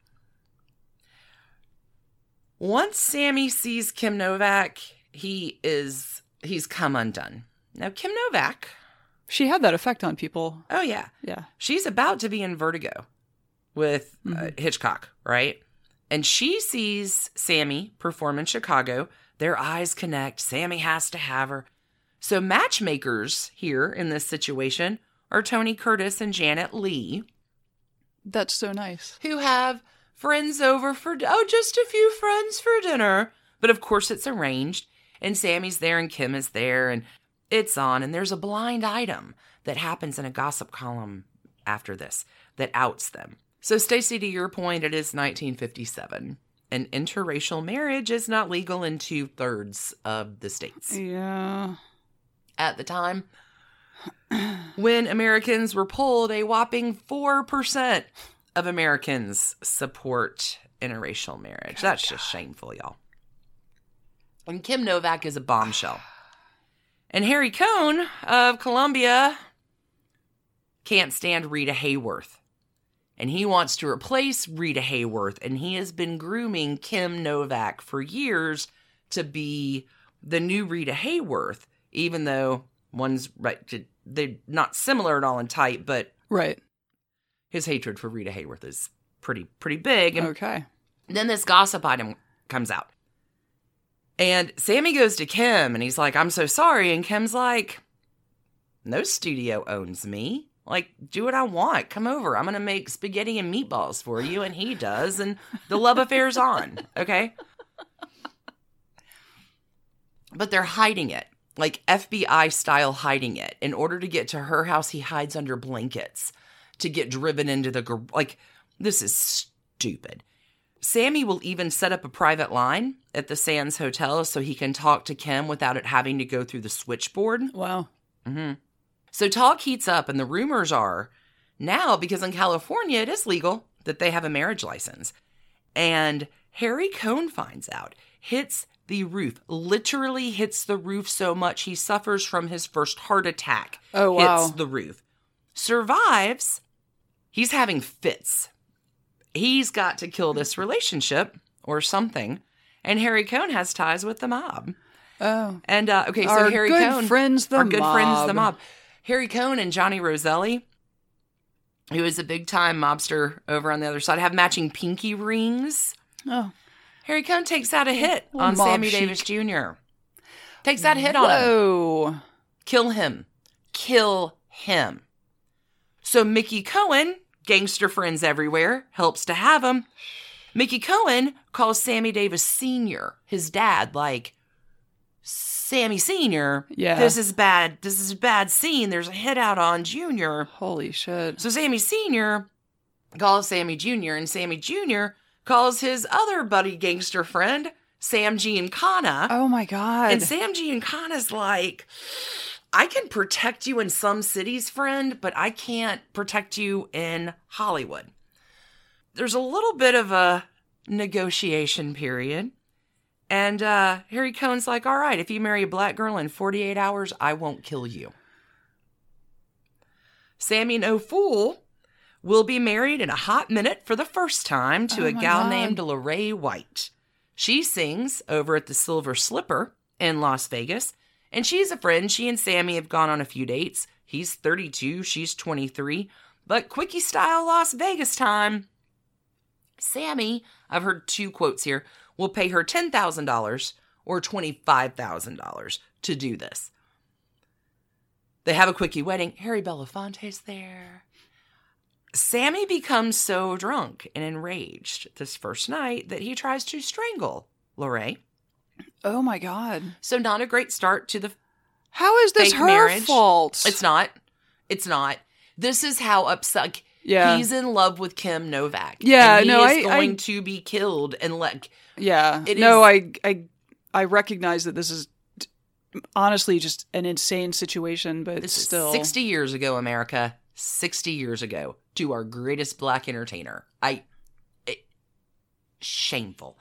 Once Sammy sees Kim Novak, he is, he's come undone. Now, Kim Novak, She had that effect on people. oh yeah, Yeah. she's about to be in Vertigo with uh, Mhm. Hitchcock, right? And she sees Sammy perform in Chicago. Their eyes connect. Sammy has to have her. So matchmakers here in this situation are Tony Curtis and Janet Leigh, That's so nice. who have friends over for, oh, just a few friends for dinner. But of course it's arranged. And Sammy's there and Kim is there and it's on. And there's a blind item that happens in a gossip column after this that outs them. So, Stacey, to your point, it is nineteen fifty-seven. And interracial marriage is not legal in two-thirds of the states. Yeah. At the time, when Americans were polled, a whopping four percent of Americans support interracial marriage. That's just shameful, y'all. And Kim Novak is a bombshell. And Harry Cohn of Columbia can't stand Rita Hayworth. And he wants to replace Rita Hayworth. And he has been grooming Kim Novak for years to be the new Rita Hayworth, even though one's right, they're not similar at all in type, but Right. his hatred for Rita Hayworth is pretty, pretty big. And Okay. then this gossip item comes out. And Sammy goes to Kim and he's like, I'm so sorry. And Kim's like, no studio owns me. Like, do what I want. Come over. I'm going to make spaghetti and meatballs for you. And he does. And the love affair's on. Okay. But they're hiding it. Like F B I style hiding it. In order to get to her house, he hides under blankets to get driven into the, gar- like, this is stupid. Sammy will even set up a private line at the Sands Hotel so he can talk to Kim without it having to go through the switchboard. Wow. Mm-hmm. So talk heats up, and the rumors are now, because in California it is legal, that they have a marriage license. And Harry Cohn finds out, hits the roof, literally hits the roof so much he suffers from his first heart attack. Oh, wow. Hits the roof. Survives. He's having fits. He's got to kill this relationship or something. And Harry Cohn has ties with the mob. Oh. And, uh, okay, so Our Harry good Cohn. friends, the our good friends, mob. the mob. Harry Cohn and Johnny Roselli, who is a big-time mobster over on the other side, have matching pinky rings. Oh. Harry Cohn takes out a hit Well, on mob Sammy chic. Davis Junior Takes that hit on him. Whoa. Kill him. Kill him. So Mickey Cohen, gangster friends everywhere, helps to have him. Mickey Cohen calls Sammy Davis Senior, his dad, like, Sammy Senior, Yeah. this is bad. This is a bad scene. There's a hit out on Junior. Holy shit. So Sammy Senior calls Sammy Junior, and Sammy Junior calls his other buddy gangster friend, Sam Giancana. Oh my God. And Sam Giancana's like, I can protect you in some cities, friend, but I can't protect you in Hollywood. There's a little bit of a negotiation period. And uh, Harry Cohn's like, all right, if you marry a black girl in forty-eight hours, I won't kill you. Sammy No Fool will be married in a hot minute for the first time to Oh a my gal God. named Lorraine White. She sings over at the Silver Slipper in Las Vegas, and she's a friend. She and Sammy have gone on a few dates. He's thirty-two, she's twenty-three. But quickie style Las Vegas time. Sammy, I've heard two quotes here, will pay her ten thousand dollars or twenty-five thousand dollars to do this. They have a quickie wedding. Harry Belafonte's there. Sammy becomes so drunk and enraged this first night that he tries to strangle Lorraine. Oh my God. So not a great start to the How is this fake her marriage. fault? It's not. It's not. This is how upset. Like, Yeah. he's in love with Kim Novak. Yeah, and he no, is I- going I- to be killed. And like, Yeah. It no, is- I, I, I recognize that this is t- honestly just an insane situation, but this still. is sixty years ago, America. sixty years ago to our greatest black entertainer. I, it, shameful.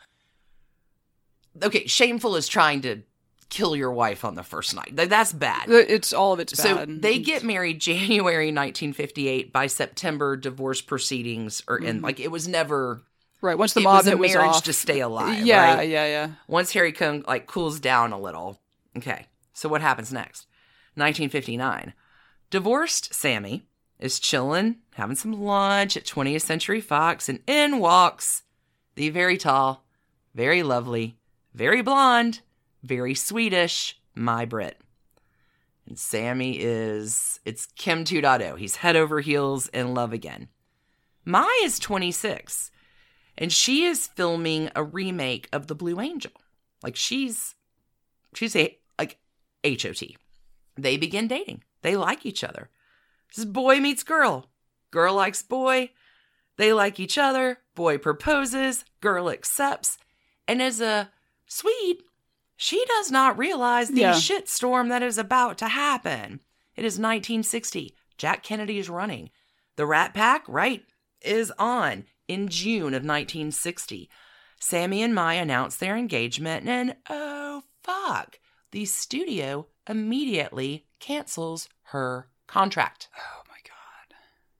Okay, shameful is trying to kill your wife on the first night. Th- That's bad. It's all of it's So bad. they get married January nineteen fifty-eight. By September, divorce proceedings are in. Mhm. Like, it was never. right. Once the it mob was a hit was marriage off. to stay alive. Yeah, right? yeah, yeah. Once Harry Cohn like cools down a little. Okay, so what happens next? nineteen fifty-nine. Divorced Sammy is chilling, having some lunch at twentieth Century Fox, and in walks the very tall, very lovely, very blonde, very Swedish My Brit. And Sammy is, it's Kim two point oh. He's head over heels in love again. Mai is twenty-six, and she is filming a remake of The Blue Angel. Like, she's, she's a, like, H O T. They begin dating. They like each other. This is boy meets girl. Girl likes boy. They like each other. Boy proposes. Girl accepts. And as a Swede, she does not realize the Yeah. shitstorm that is about to happen. It is nineteen sixty. Jack Kennedy is running. The Rat Pack, right, is on in June of nineteen sixty. Sammy and Mai announce their engagement, and oh, fuck. The studio immediately cancels her contract. Oh my God.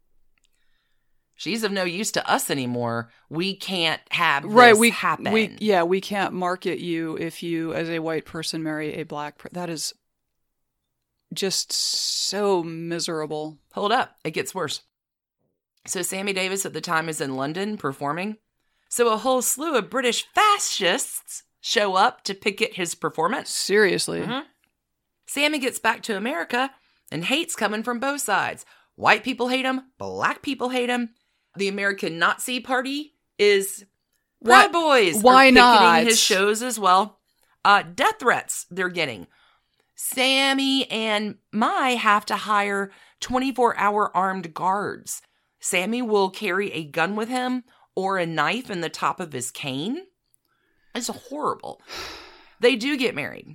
She's of no use to us anymore. We can't have this Right. We happen. We yeah. We can't market you if you, as a white person, marry a black. Per- that is just so miserable. Hold up. It gets worse. So Sammy Davis at the time is in London performing. So a whole slew of British fascists show up to picket his performance. Seriously. Mhm. Sammy gets back to America, and hate's coming from both sides. White people hate him. Black people hate him. The American Nazi Party is Why- Proud Boys. why are picketing not? his shows as well. Uh, death threats they're getting. Sammy and Mai have to hire twenty-four hour armed guards. Sammy will carry a gun with him or a knife in the top of his cane. It's horrible. They do get married.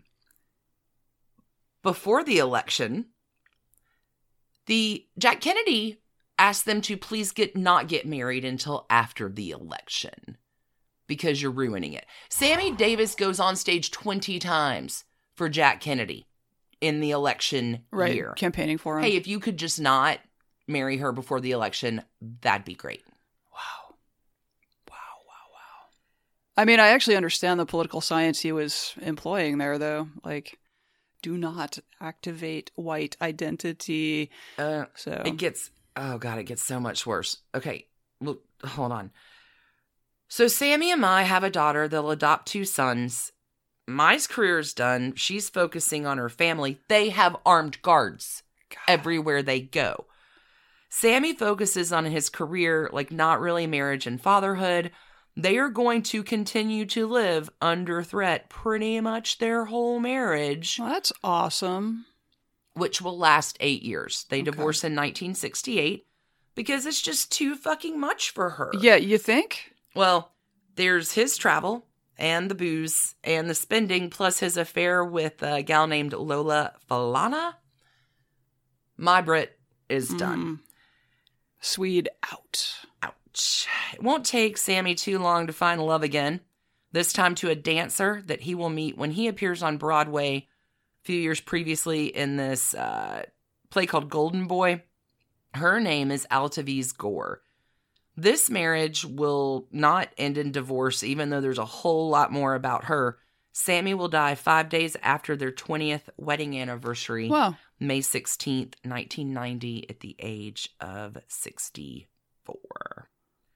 Before the election, the Jack Kennedy asked them to please get not get married until after the election because you're ruining it. Sammy Davis goes on stage twenty times for Jack Kennedy in the election Right. year. Campaigning for him. Hey, if you could just not marry her before the election, that'd be great. Wow. Wow, wow, wow. I mean, I actually understand the political science he was employing there, though. Like, do not activate white identity. Uh, So, It gets, oh God, it gets so much worse. Okay, look, hold on. So Sammy and Mai have a daughter. They'll adopt two sons. Mai's career is done. She's focusing on her family. They have armed guards everywhere they go. Sammy focuses on his career, like not really marriage and fatherhood. they are going to continue to live under threat pretty much their whole marriage. Well, that's awesome. Which will last eight years. They Okay. divorce in nineteen sixty-eight because it's just too fucking much for her. Yeah, you think? Well, there's his travel and the booze and the spending, plus his affair with a gal named Lola Falana. My Brit is done. Mm. Swede out. Ouch. It won't take Sammy too long to find love again, this time to a dancer that he will meet when he appears on Broadway a few years previously in this uh, play called Golden Boy. Her name is Altaviz Gore. This marriage will not end in divorce, even though there's a whole lot more about her. Sammy will die five days after their twentieth wedding anniversary, Wow. May sixteenth, nineteen ninety, at the age of sixty-four.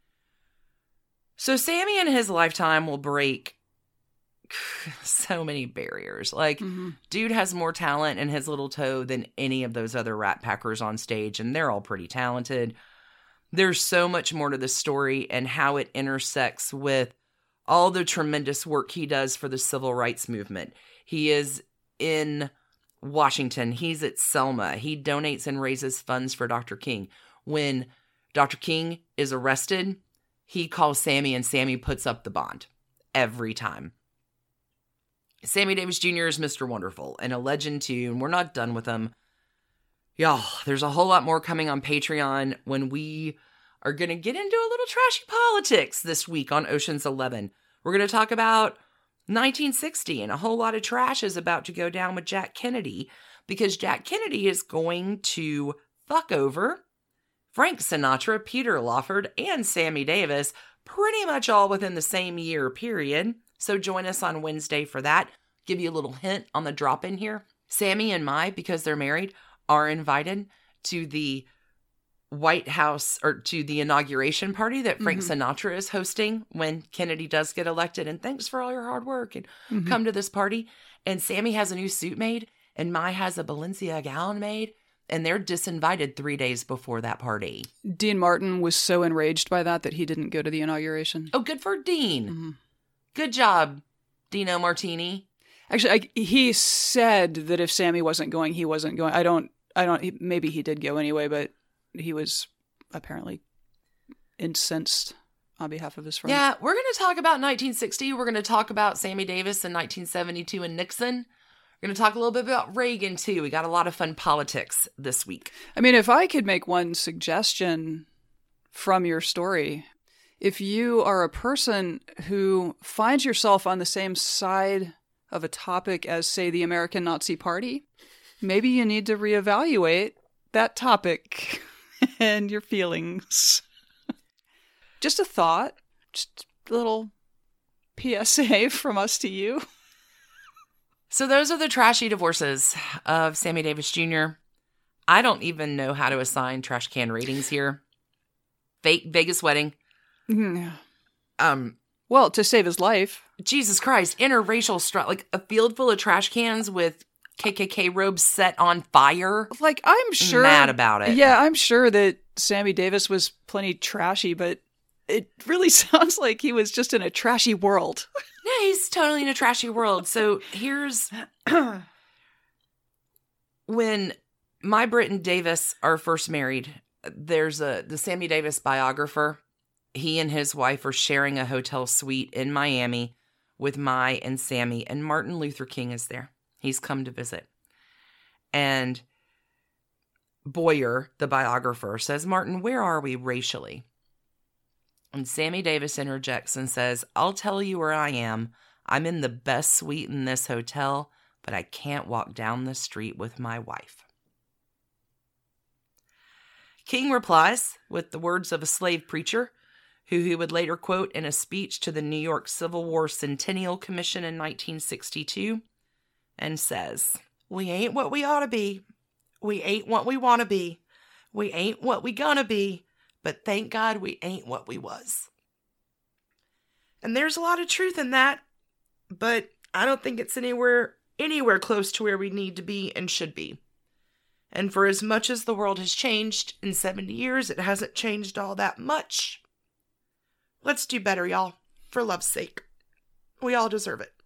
So Sammy in his lifetime will break so many barriers. Like, Mhm. dude has more talent in his little toe than any of those other Rat Packers on stage, and they're all pretty talented. There's so much more to the story and how it intersects with all the tremendous work he does for the civil rights movement. He is in Washington. He's at Selma. He donates and raises funds for Doctor King. When Doctor King is arrested, he calls Sammy and Sammy puts up the bond every time. Sammy Davis Junior is Mister Wonderful and a legend too, and we're not done with him. Y'all, there's a whole lot more coming on Patreon when we are going to get into a little trashy politics this week on Ocean's Eleven. We're going to talk about nineteen sixty, and a whole lot of trash is about to go down with Jack Kennedy, because Jack Kennedy is going to fuck over Frank Sinatra, Peter Lawford, and Sammy Davis, pretty much all within the same year period. So join us on Wednesday for that. Give you a little hint on the drop in here. Sammy and Mai, because they're married, are invited to the White House, or to the inauguration party that Frank Mhm. Sinatra is hosting when Kennedy does get elected. And thanks for all your hard work, and Mhm. come to this party. And Sammy has a new suit made, and Mai has a Balenciaga gown made, and they're disinvited three days before that party. Dean Martin was so enraged by that that he didn't go to the inauguration. Oh, good for Dean. Mhm. Good job, Dino Martini. Actually, I, he said that if Sammy wasn't going, he wasn't going. I don't, I don't, he, maybe he did go anyway, but he was apparently incensed on behalf of his friend. Yeah, we're going to talk about nineteen sixty. We're going to talk about Sammy Davis in nineteen seventy-two and Nixon. We're going to talk a little bit about Reagan, too. We got a lot of fun politics this week. I mean, if I could make one suggestion from your story, if you are a person who finds yourself on the same side of a topic as, say, the American Nazi Party, maybe you need to reevaluate that topic and your feelings. Just a thought, just a little P S A from us to you. So those are the trashy divorces of Sammy Davis Junior I don't even know how to assign trash can ratings here. Fake Vegas wedding. Yeah. Um, Well, to save his life. Jesus Christ, interracial strife, like a field full of trash cans with K K K robes set on fire. Like, I'm sure. Mad about it. Yeah, I'm sure that Sammy Davis was plenty trashy, but it really sounds like he was just in a trashy world. Yeah, he's totally in a trashy world. So here's when my Brit and Davis are first married. There's a the Sammy Davis biographer. He and his wife are sharing a hotel suite in Miami with Mai and Sammy, and Martin Luther King is there. He's come to visit. And Boyer, the biographer, says, "Martin, where are we racially?" And Sammy Davis interjects and says, "I'll tell you where I am. I'm in the best suite in this hotel, but I can't walk down the street with my wife." King replies with the words of a slave preacher, who he would later quote in a speech to the New York Civil War Centennial Commission in nineteen sixty-two, and says, "We ain't what we ought to be. We ain't what we want to be. We ain't what we gonna be. But thank God we ain't what we was." And there's a lot of truth in that, but I don't think it's anywhere anywhere close to where we need to be and should be. And for as much as the world has changed in seventy years, it hasn't changed all that much. Let's do better, y'all. For love's sake. We all deserve it.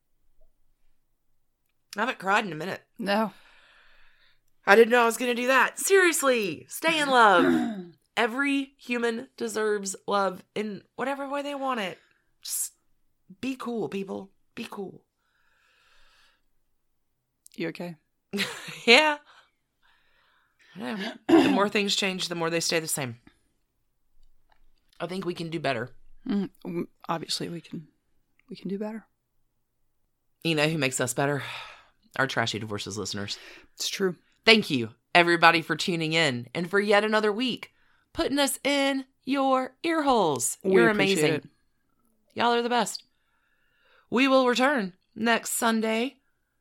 I haven't cried in a minute. No. I didn't know I was going to do that. Seriously, stay in love. Every human deserves love in whatever way they want it. Just be cool, people. Be cool. You okay? Yeah. I know. The more things change, the more they stay the same. I think we can do better. Mm-hmm. Obviously, we can. We can do better. You know who makes us better? Our Trashy Divorces listeners. It's true. Thank you, everybody, for tuning in and for yet another week, putting us in your ear holes. We You're appreciate amazing. it. Y'all are the best. We will return next Sunday.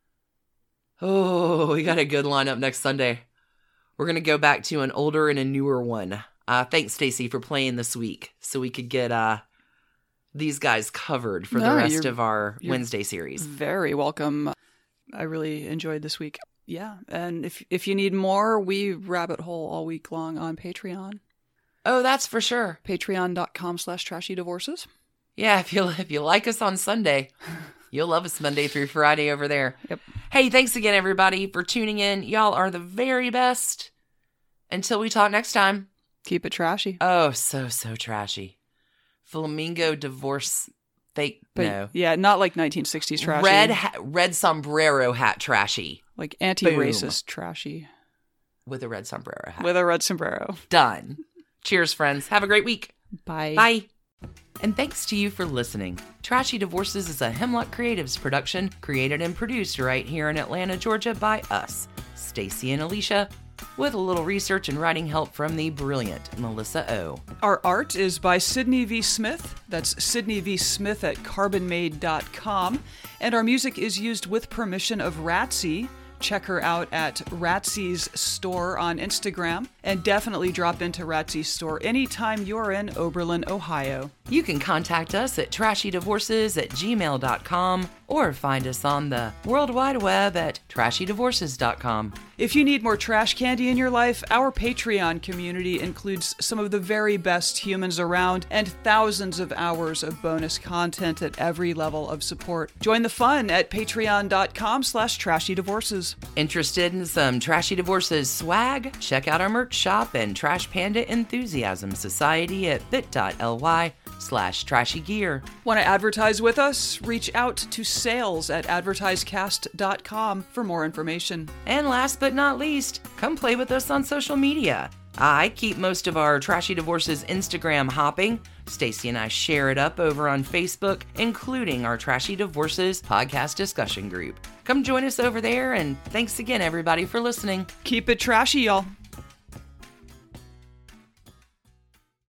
Oh, we got a good lineup next Sunday. We're going to go back to an older and a newer one. Uh, thanks, Stacy, for playing this week so we could get uh, these guys covered for No, the rest you're- of our you're Wednesday series. Very welcome. I really enjoyed this week. Yeah, and if if you need more, we rabbit hole all week long on Patreon. Oh, that's for sure. Patreon.com slash trashy divorces. Yeah, if you if you like us on Sunday, you'll love us Monday through Friday over there. Yep. Hey, thanks again, everybody, for tuning in. Y'all are the very best. Until we talk next time. Keep it trashy. Oh, so, so trashy. Flamingo divorce fake, But no. yeah, not like nineteen sixties trashy. Red ha- red sombrero hat trashy. Like anti-racist trashy. With a red sombrero hat. With a red sombrero. Done. Cheers, friends. Have a great week. Bye. Bye. And thanks to you for listening. Trashy Divorces is a Hemlock Creatives production, created and produced right here in Atlanta, Georgia by us, Stacy and Alicia, with a little research and writing help from the brilliant Melissa O. Our art is by Sydney V. Smith. That's Sydney V. Smith at carbon made dot com. And our music is used with permission of Ratsy. Check her out at Ratsy's store on Instagram. And definitely drop into Ratsy's store anytime you're in Oberlin, Ohio. You can contact us at trashy divorces at gmail dot com or find us on the World Wide Web at trashy divorces dot com. If you need more trash candy in your life, our Patreon community includes some of the very best humans around and thousands of hours of bonus content at every level of support. Join the fun at patreon.com slash trashy divorces. Interested in some Trashy Divorces swag? Check out our merch shop and Trash Panda Enthusiasm Society at bit.ly slash trashy gear. Want to advertise with us? Reach out to sales at advertisecast dot com for more information. And last but not least, come play with us on social media. I keep most of our Trashy Divorces Instagram hopping. Stacy and I share it up over on Facebook, including our Trashy Divorces podcast discussion group. Come join us over there, and thanks again, everybody, for listening. Keep it trashy, y'all.